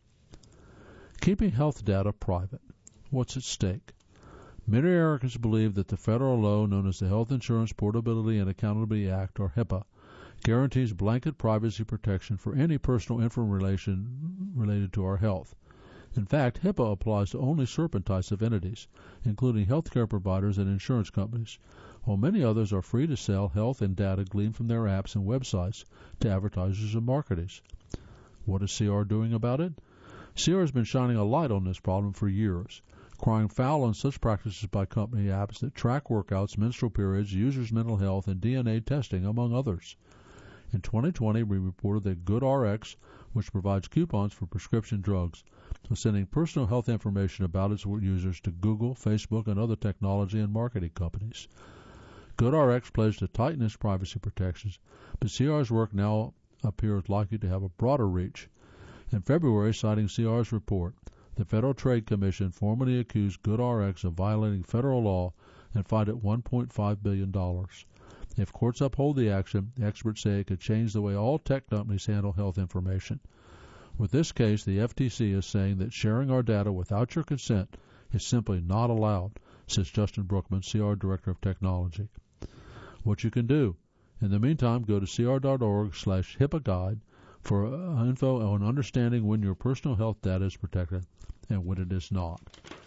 Speaker 1: Keeping health data private. What's at stake? Many Americans believe that the federal law known as the Health Insurance Portability and Accountability Act, or HIPAA, guarantees blanket privacy protection for any personal information related to our health. In fact, HIPAA applies to only certain types of entities, including healthcare providers and insurance companies, while many others are free to sell health and data gleaned from their apps and websites to advertisers and marketers. What is C R doing about it? C R has been shining a light on this problem for years, crying foul on such practices by company apps that track workouts, menstrual periods, users' mental health, and D N A testing, among others. In twenty twenty, we reported that GoodRx, which provides coupons for prescription drugs, was sending personal health information about its users to Google, Facebook, and other technology and marketing companies. GoodRx pledged to tighten its privacy protections, but C R's work now appears likely to have a broader reach. In February, citing C R's report, the Federal Trade Commission formally accused GoodRx of violating federal law and fined it one point five billion dollars. If courts uphold the action, experts say it could change the way all tech companies handle health information. With this case, the F T C is saying that sharing our data without your consent is simply not allowed, says Justin Brookman, C R Director of Technology. What you can do. In the meantime, go to cr.org slash HIPAA guide for uh, info on understanding when your personal health data is protected and when it is not.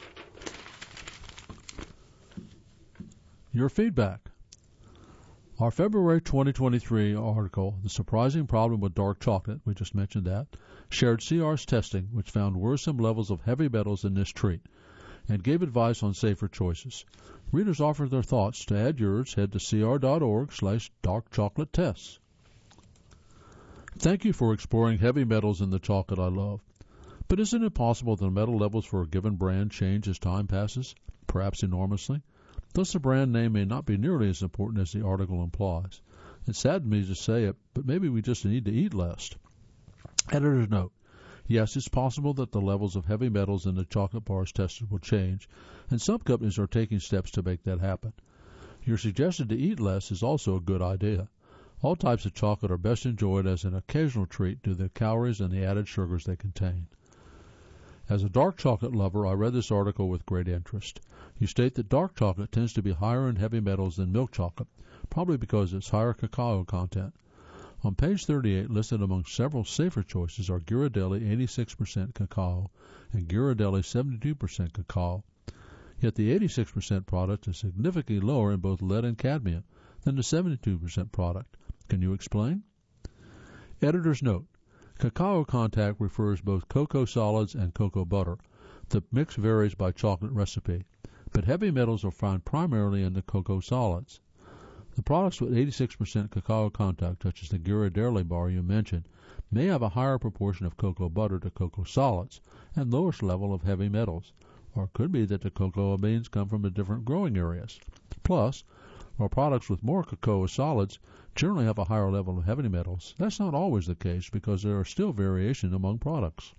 Speaker 1: Your feedback. Our February twenty twenty-three article, The Surprising Problem with Dark Chocolate, we just mentioned that, shared C R's testing, which found worrisome levels of heavy metals in this treat, and gave advice on safer choices. Readers offered their thoughts. To add yours, head to cr.org slash dark chocolate tests. Thank you for exploring heavy metals in the chocolate I love. But isn't it possible that the metal levels for a given brand change as time passes, perhaps enormously? Thus the brand name may not be nearly as important as the article implies. It saddens me to say it, but maybe we just need to eat less. Editor's note. Yes, it's possible that the levels of heavy metals in the chocolate bars tested will change, and some companies are taking steps to make that happen. Your suggestion to eat less is also a good idea. All types of chocolate are best enjoyed as an occasional treat due to the calories and the added sugars they contain. As a dark chocolate lover, I read this article with great interest. You state that dark chocolate tends to be higher in heavy metals than milk chocolate, probably because it's higher cacao content. On page thirty-eight, listed among several safer choices are Ghirardelli eighty-six percent cacao and Ghirardelli seventy-two percent cacao. Yet the eighty-six percent product is significantly lower in both lead and cadmium than the seventy-two percent product. Can you explain? Editor's note. Cacao content refers both cocoa solids and cocoa butter. The mix varies by chocolate recipe, but heavy metals are found primarily in the cocoa solids. The products with eighty-six percent cacao content, such as the Ghirardelli bar you mentioned, may have a higher proportion of cocoa butter to cocoa solids and lowest level of heavy metals, or it could be that the cocoa beans come from the different growing areas. Plus, while products with more cocoa solids generally have a higher level of heavy metals, that's not always the case because there are still variations among products.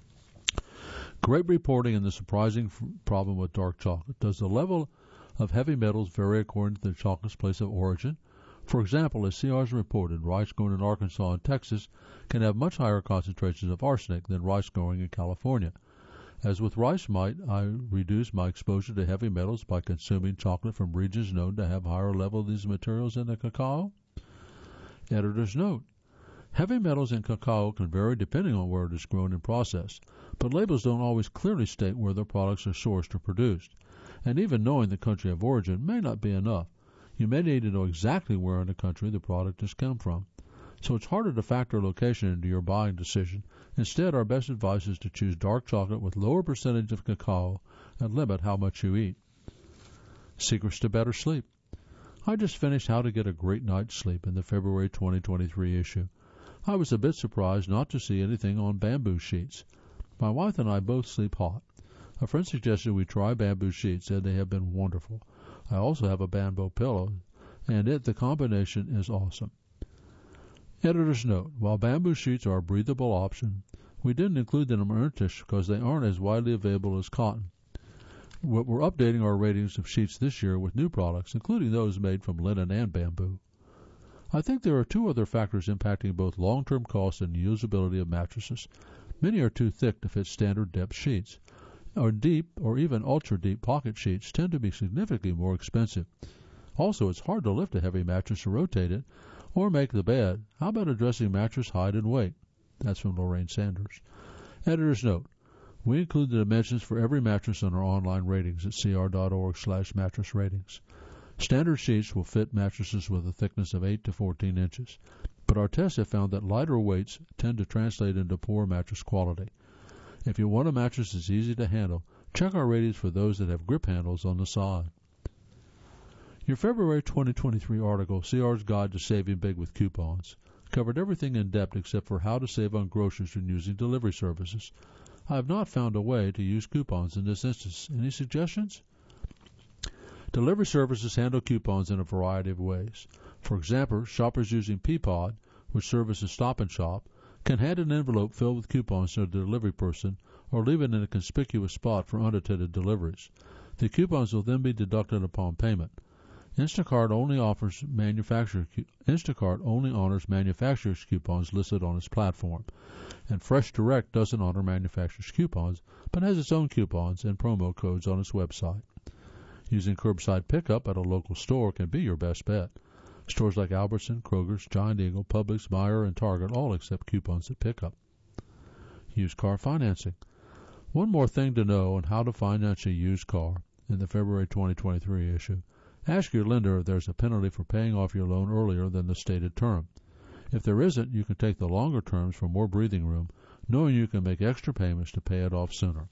Speaker 1: Great reporting in the surprising f- problem with dark chocolate. Does the level of heavy metals vary according to the chocolate's place of origin? For example, as C R has reported, rice grown in Arkansas and Texas can have much higher concentrations of arsenic than rice growing in California. As with rice might, I reduce my exposure to heavy metals by consuming chocolate from regions known to have higher level of these materials in the cacao? Editor's note. Heavy metals in cacao can vary depending on where it is grown and processed, but labels don't always clearly state where the products are sourced or produced, and even knowing the country of origin may not be enough. You may need to know exactly where in the country the product has come from. So it's harder to factor location into your buying decision. Instead, our best advice is to choose dark chocolate with lower percentage of cacao and limit how much you eat. Secrets to better sleep. I just finished How to Get a Great Night's Sleep in the February twenty twenty-three issue. I was a bit surprised not to see anything on bamboo sheets. My wife and I both sleep hot. A friend suggested we try bamboo sheets, and they have been wonderful. I also have a bamboo pillow, and it the combination is awesome. Editor's note. While bamboo sheets are a breathable option, we didn't include them in our interest because they aren't as widely available as cotton. We're updating our ratings of sheets this year with new products, including those made from linen and bamboo. I think there are two other factors impacting both long-term cost and usability of mattresses. Many are too thick to fit standard depth sheets, or deep or even ultra-deep pocket sheets tend to be significantly more expensive. Also, it's hard to lift a heavy mattress or rotate it, or make the bed. How about addressing mattress height and weight? That's from Lorraine Sanders. Editor's note. We include the dimensions for every mattress on our online ratings at cr.org slash mattress ratings. Standard sheets will fit mattresses with a thickness of eight to fourteen inches, but our tests have found that lighter weights tend to translate into poor mattress quality. If you want a mattress that's easy to handle, check our ratings for those that have grip handles on the side. Your February twenty twenty-three article, C R's Guide to Saving Big with Coupons, covered everything in depth except for how to save on groceries when using delivery services. I have not found a way to use coupons in this instance. Any suggestions? Delivery services handle coupons in a variety of ways. For example, shoppers using Peapod, which serves as Stop and Shop, can hand an envelope filled with coupons to the delivery person or leave it in a conspicuous spot for unattended deliveries. The coupons will then be deducted upon payment. Instacart only offers manufacturer Instacart only honors manufacturer's coupons listed on its platform, and Fresh Direct doesn't honor manufacturer's coupons, but has its own coupons and promo codes on its website. Using curbside pickup at a local store can be your best bet. Stores like Albertson, Kroger's, Giant Eagle, Publix, Meijer, and Target all accept coupons at pickup. Used car financing. One more thing to know on how to finance a used car in the February twenty twenty-three issue. Ask your lender if there's a penalty for paying off your loan earlier than the stated term. If there isn't, you can take the longer terms for more breathing room, knowing you can make extra payments to pay it off sooner.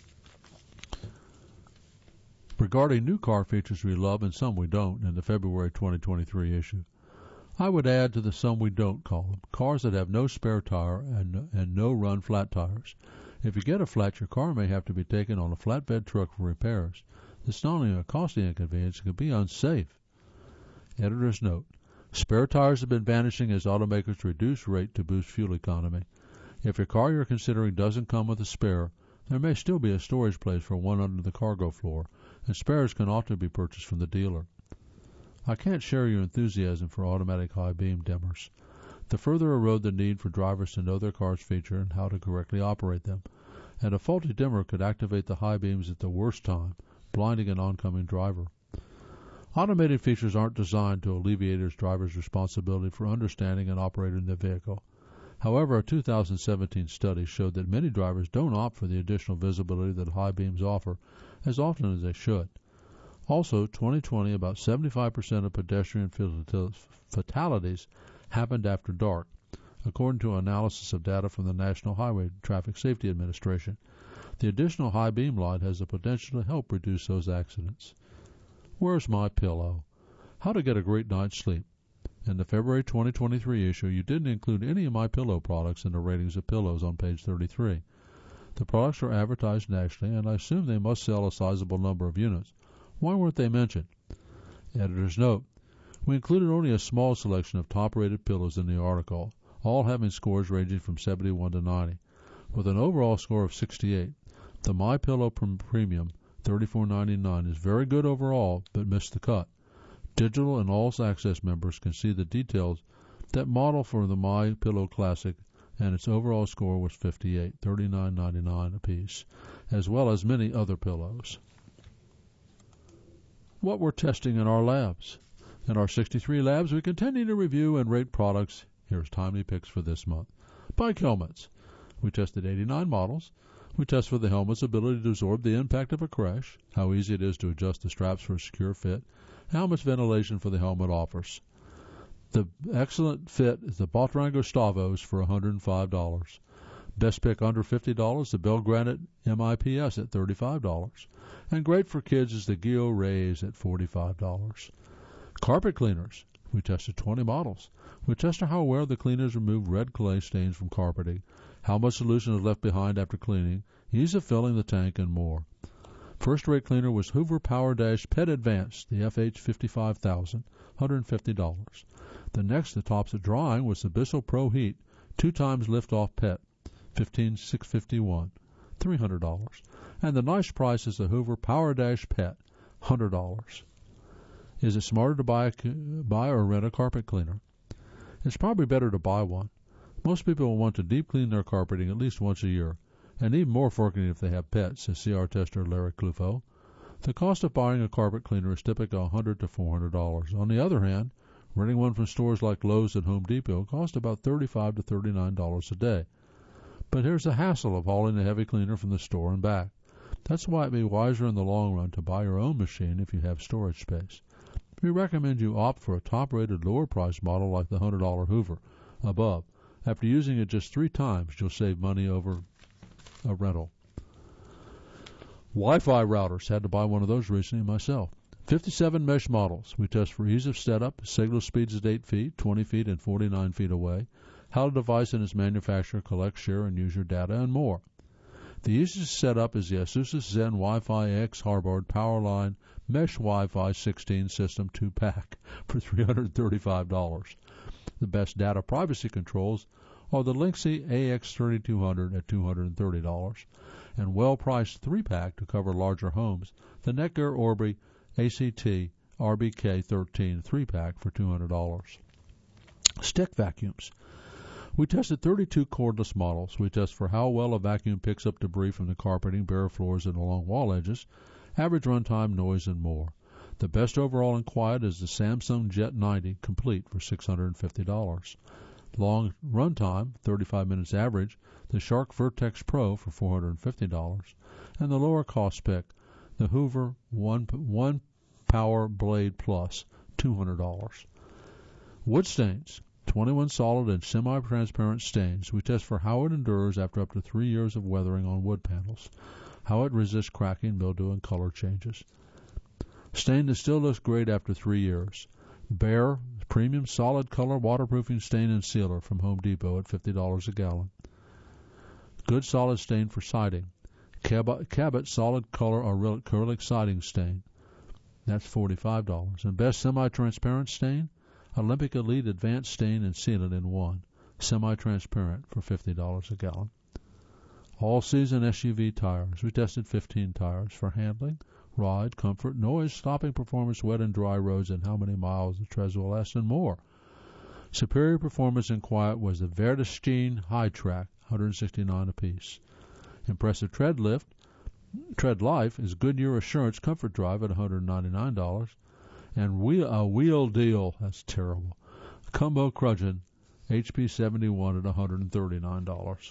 Speaker 1: Regarding new car features we love and some we don't in the February twenty twenty-three issue, I would add to the some we don't column cars that have no spare tire and, and no run flat tires. If you get a flat, your car may have to be taken on a flatbed truck for repairs. It's not only a costly inconvenience, it can be unsafe. Editor's note: spare tires have been vanishing as automakers reduce rate to boost fuel economy. If your car you're considering doesn't come with a spare, there may still be a storage place for one under the cargo floor, and spares can often be purchased from the dealer. I can't share your enthusiasm for automatic high beam dimmers. They further erode the need for drivers to know their car's feature and how to correctly operate them, and a faulty dimmer could activate the high beams at the worst time, blinding an oncoming driver. Automated features aren't designed to alleviate a driver's responsibility for understanding and operating the vehicle. However, a two thousand seventeen study showed that many drivers don't opt for the additional visibility that high beams offer as often as they should. Also, twenty twenty, about seventy-five percent of pedestrian fatalities happened after dark, according to analysis of data from the National Highway Traffic Safety Administration. The additional high beam light has the potential to help reduce those accidents. Where's my pillow? How to get a great night's sleep. In the February twenty twenty-three issue, you didn't include any of my pillow products in the ratings of pillows on page thirty-three. The products are advertised nationally, and I assume they must sell a sizable number of units. Why weren't they mentioned? Editor's note: we included only a small selection of top-rated pillows in the article, all having scores ranging from seventy-one to ninety. With an overall score of sixty-eight, the My Pillow Premium thirty-four ninety-nine is very good overall, but missed the cut. Digital and All Access members can see the details that model for the My Pillow Classic, and its overall score was fifty-eight, thirty-nine ninety-nine apiece, as well as many other pillows. What we're testing in our labs. In our sixty-three labs, we continue to review and rate products. Here's timely picks for this month. Bike helmets. We tested eighty-nine models. We test for the helmet's ability to absorb the impact of a crash, how easy it is to adjust the straps for a secure fit, how much ventilation for the helmet offers. The excellent fit is the Botrango Stavos for one hundred five dollars. Best pick under fifty dollars, the Bell Granite M I P S at thirty-five dollars. And great for kids is the Geo Rays at forty-five dollars. Carpet cleaners. We tested twenty models. We tested how well the cleaners remove red clay stains from carpeting, how much solution is left behind after cleaning, ease of filling the tank, and more. First-rate cleaner was Hoover Power Dash Pet Advanced, the F H fifty-five thousand, one hundred fifty dollars. The next that tops at drying was the Bissell Pro Heat, two times lift-off pet, fifteen thousand six hundred fifty-one dollars, three hundred dollars. And the nice price is the Hoover Power Dash Pet, one hundred dollars. Is it smarter to buy, a, buy or rent a carpet cleaner? It's probably better to buy one. Most people will want to deep clean their carpeting at least once a year, and even more frequently if they have pets, says C R tester Larry Clufo. The cost of buying a carpet cleaner is typically one hundred dollars to four hundred dollars. On the other hand, renting one from stores like Lowe's and Home Depot costs about thirty-five dollars to thirty-nine dollars a day. But here's the hassle of hauling the heavy cleaner from the store and back. That's why it'd be wiser in the long run to buy your own machine if you have storage space. we recommend you opt for a top-rated, lower-priced model like the one hundred dollar Hoover above. After using it just three times, you'll save money over a rental. Wi-Fi routers. Had to buy one of those recently myself. fifty-seven mesh models. We test for ease of setup, signal speeds at eight feet, twenty feet, and forty-nine feet away, how the device and its manufacturer collect, share, and use your data, and more. The easiest setup is the ASUS Zen Wi-Fi X Hardboard Powerline Mesh Wi-Fi sixteen System two pack for three hundred thirty-five dollars. The best data privacy controls are the Linksy A X thirty-two hundred at two hundred thirty dollars, and well-priced three pack to cover larger homes, the Netgear Orbi A C T R B K thirteen three pack for two hundred dollars. Stick vacuums. We tested thirty-two cordless models. We test for how well a vacuum picks up debris from the carpeting, bare floors, and along wall edges, average runtime, noise, and more. The best overall and quiet is the Samsung Jet ninety Complete for six hundred fifty dollars. Long runtime, thirty-five minutes average, the Shark Vertex Pro for four hundred fifty dollars. And the lower cost pick, the Hoover One, One Power Blade Plus, two hundred dollars. Wood stains. twenty-one solid and semi-transparent stains. We test for how it endures after up to three years of weathering on wood panels, how it resists cracking, mildew, and color changes. Stain that still looks great after three years. Behr Premium Solid Color Waterproofing Stain and Sealer from Home Depot at fifty dollars a gallon. Good solid stain for siding. Cabot, Cabot Solid Color Acrylic Siding Stain. That's forty-five dollars. And best semi-transparent stain? Olympic Elite Advanced Stain and Sealant in one, semi-transparent for fifty dollars a gallon. All-season S U V tires. We tested fifteen tires for handling, ride, comfort, noise, stopping performance, wet and dry roads, and how many miles the treads will last, and more. Superior performance and quiet was the Vredestein High Track, one hundred sixty-nine dollars apiece. Impressive tread lift, tread life is Goodyear Assurance Comfort Drive at one hundred ninety-nine dollars. And wheel, a wheel deal, that's terrible. Cumbo Crudgeon, H P seventy-one at one hundred thirty-nine dollars.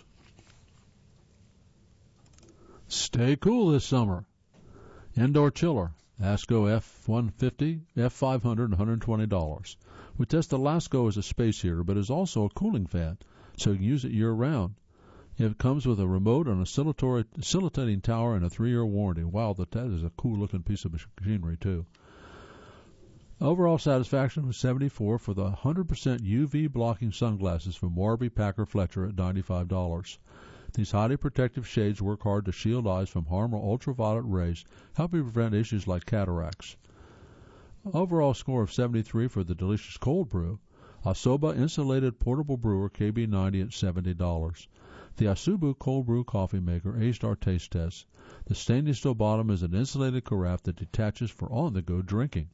Speaker 1: Stay cool this summer. Indoor chiller, ASCO F one fifty, F five hundred, one hundred twenty dollars. We test the Lasco as a space heater, but is also a cooling fan, so you can use it year-round. It comes with a remote and a oscillating tower and a three-year warranty. Wow, that is a cool-looking piece of machinery, too. Overall satisfaction was seventy-four for the one hundred percent U V blocking sunglasses from Warby Packer Fletcher at ninety-five dollars. These highly protective shades work hard to shield eyes from harmful ultraviolet rays, helping prevent issues like cataracts. Overall score of seventy-three for the delicious cold brew. Asoba Insulated Portable Brewer K B ninety at seventy dollars. The Asubu Cold Brew Coffee Maker aced our taste test. The stainless steel bottom is an insulated carafe that detaches for on-the-go drinking.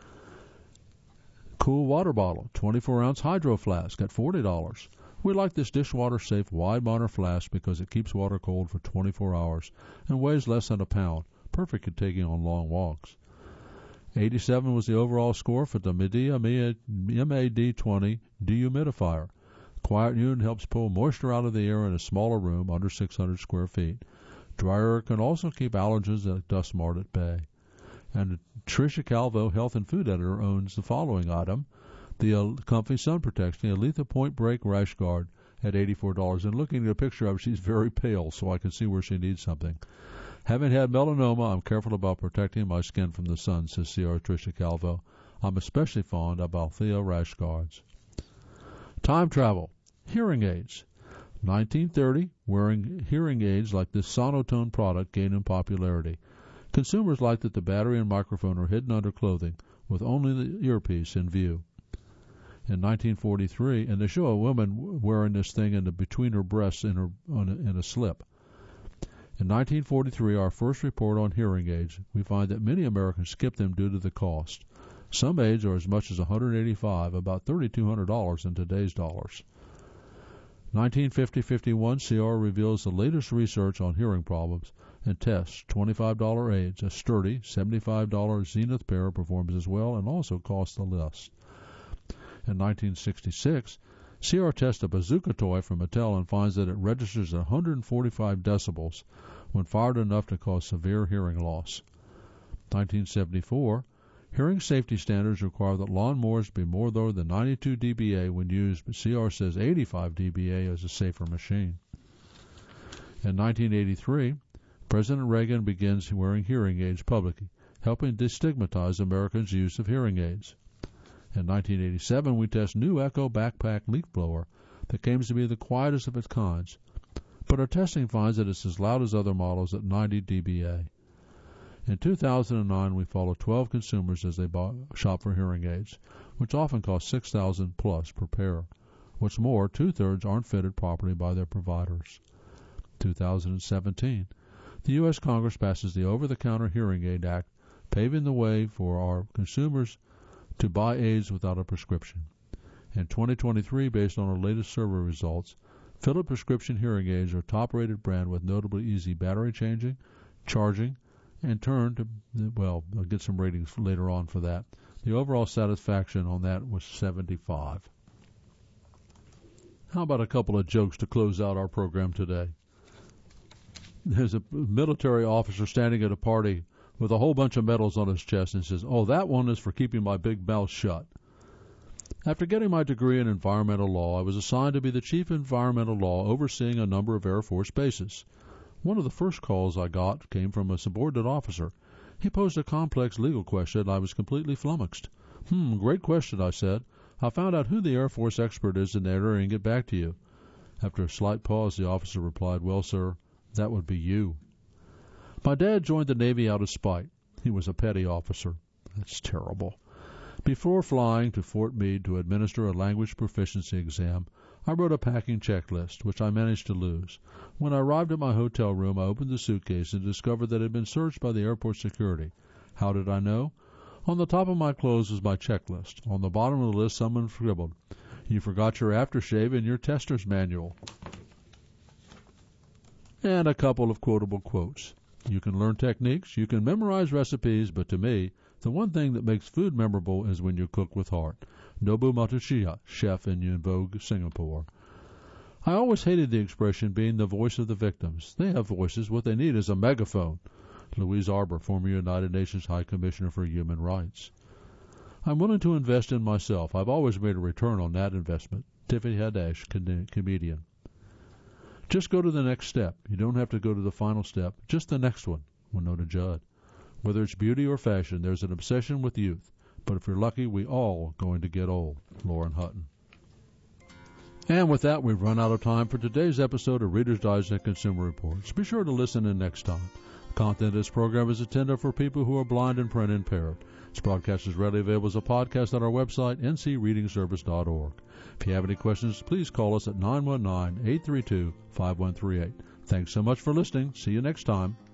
Speaker 1: Cool water bottle, twenty-four ounce hydro flask at forty dollars. We like this dishwater-safe wide monitor flask because it keeps water cold for twenty-four hours and weighs less than a pound, perfect for taking on long walks. eighty-seven was the overall score for the Midea M A D twenty dehumidifier. Quiet unit helps pull moisture out of the air in a smaller room under six hundred square feet. Dry air can also keep allergens and dust mart at bay. And Tricia Calvo, health and food editor, owns the following item: the uh, Comfy Sun Protection, the Aletha Point Break Rash Guard at eighty-four dollars. And looking at a picture of her, she's very pale, so I can see where she needs something. Having had melanoma, I'm careful about protecting my skin from the sun, says C R Tricia Calvo. I'm especially fond of Althea Rash Guards. Time travel. Hearing aids. nineteen thirty, wearing hearing aids like this Sonotone product gained in popularity. Consumers liked that the battery and microphone are hidden under clothing, with only the earpiece in view. In nineteen forty-three, and they show a woman wearing this thing in the, between her breasts in, her, on a, in a slip. In nineteen forty-three, our first report on hearing aids, we find that many Americans skip them due to the cost. Some aids are as much as one hundred eighty-five dollars, about three thousand two hundred dollars in today's dollars. nineteen fifty to fifty-one, C R reveals the latest research on hearing problems and tests twenty-five dollars aids. A sturdy seventy-five dollars Zenith pair performs as well and also costs the less. In nineteen sixty-six, C R tests a bazooka toy from Mattel and finds that it registers at one hundred forty-five decibels when fired enough to cause severe hearing loss. nineteen seventy-four, Hearing safety standards require that lawnmowers be more lower than ninety-two D B A when used, but C R says eighty-five D B A is a safer machine. In nineteen eighty-three, President Reagan begins wearing hearing aids publicly, helping destigmatize Americans' use of hearing aids. In nineteen eighty-seven, we test new Echo backpack leaf blower that claims to be the quietest of its kinds, but our testing finds that it's as loud as other models at ninety D B A. In two thousand nine, we followed twelve consumers as they bought, shop for hearing aids, which often cost six thousand dollars plus per pair. What's more, two-thirds aren't fitted properly by their providers. two thousand seventeen, the U S Congress passes the Over-the-Counter Hearing Aid Act, paving the way for our consumers to buy aids without a prescription. In twenty twenty-three, based on our latest survey results, Philips prescription hearing aids are top-rated brand with notably easy battery changing, charging, and turn to, well, I'll get some ratings later on for that. The overall satisfaction on that was seventy-five. How about a couple of jokes to close out our program today? There's a military officer standing at a party with a whole bunch of medals on his chest and says, "Oh, that one is for keeping my big mouth shut." After getting my degree in environmental law, I was assigned to be the chief environmental law overseeing a number of Air Force bases. One of the first calls I got came from a subordinate officer. He posed a complex legal question, and I was completely flummoxed. Hmm, great question, I said. I'll find out who the Air Force expert is in that area and get back to you. After a slight pause, the officer replied, "Well, sir, that would be you." My dad joined the Navy out of spite. He was a petty officer. That's terrible. Before flying to Fort Meade to administer a language proficiency exam, I wrote a packing checklist, which I managed to lose. When I arrived at my hotel room, I opened the suitcase and discovered that it had been searched by the airport security. How did I know? On the top of my clothes was my checklist. On the bottom of the list, someone scribbled, "You forgot your aftershave in your tester's manual." And a couple of quotable quotes. You can learn techniques, you can memorize recipes, but to me, the one thing that makes food memorable is when you cook with heart. Nobu Matsushita, chef in En Vogue, Singapore. I always hated the expression being the voice of the victims. They have voices. What they need is a megaphone. Louise Arbour, former United Nations High Commissioner for Human Rights. I'm willing to invest in myself. I've always made a return on that investment. Tiffany Haddish, comedian. Just go to the next step. You don't have to go to the final step. Just the next one. Winona Judd. Whether it's beauty or fashion, there's an obsession with youth. But if you're lucky, we all going to get old. Lauren Hutton. And with that, we've run out of time for today's episode of Reader's Digest Consumer Reports. Be sure to listen in next time. The content of this program is intended for people who are blind and print impaired. This broadcast is readily available as a podcast on our website, n c reading service dot org. If you have any questions, please call us at nine one nine, eight three two, five one three eight. Thanks so much for listening. See you next time.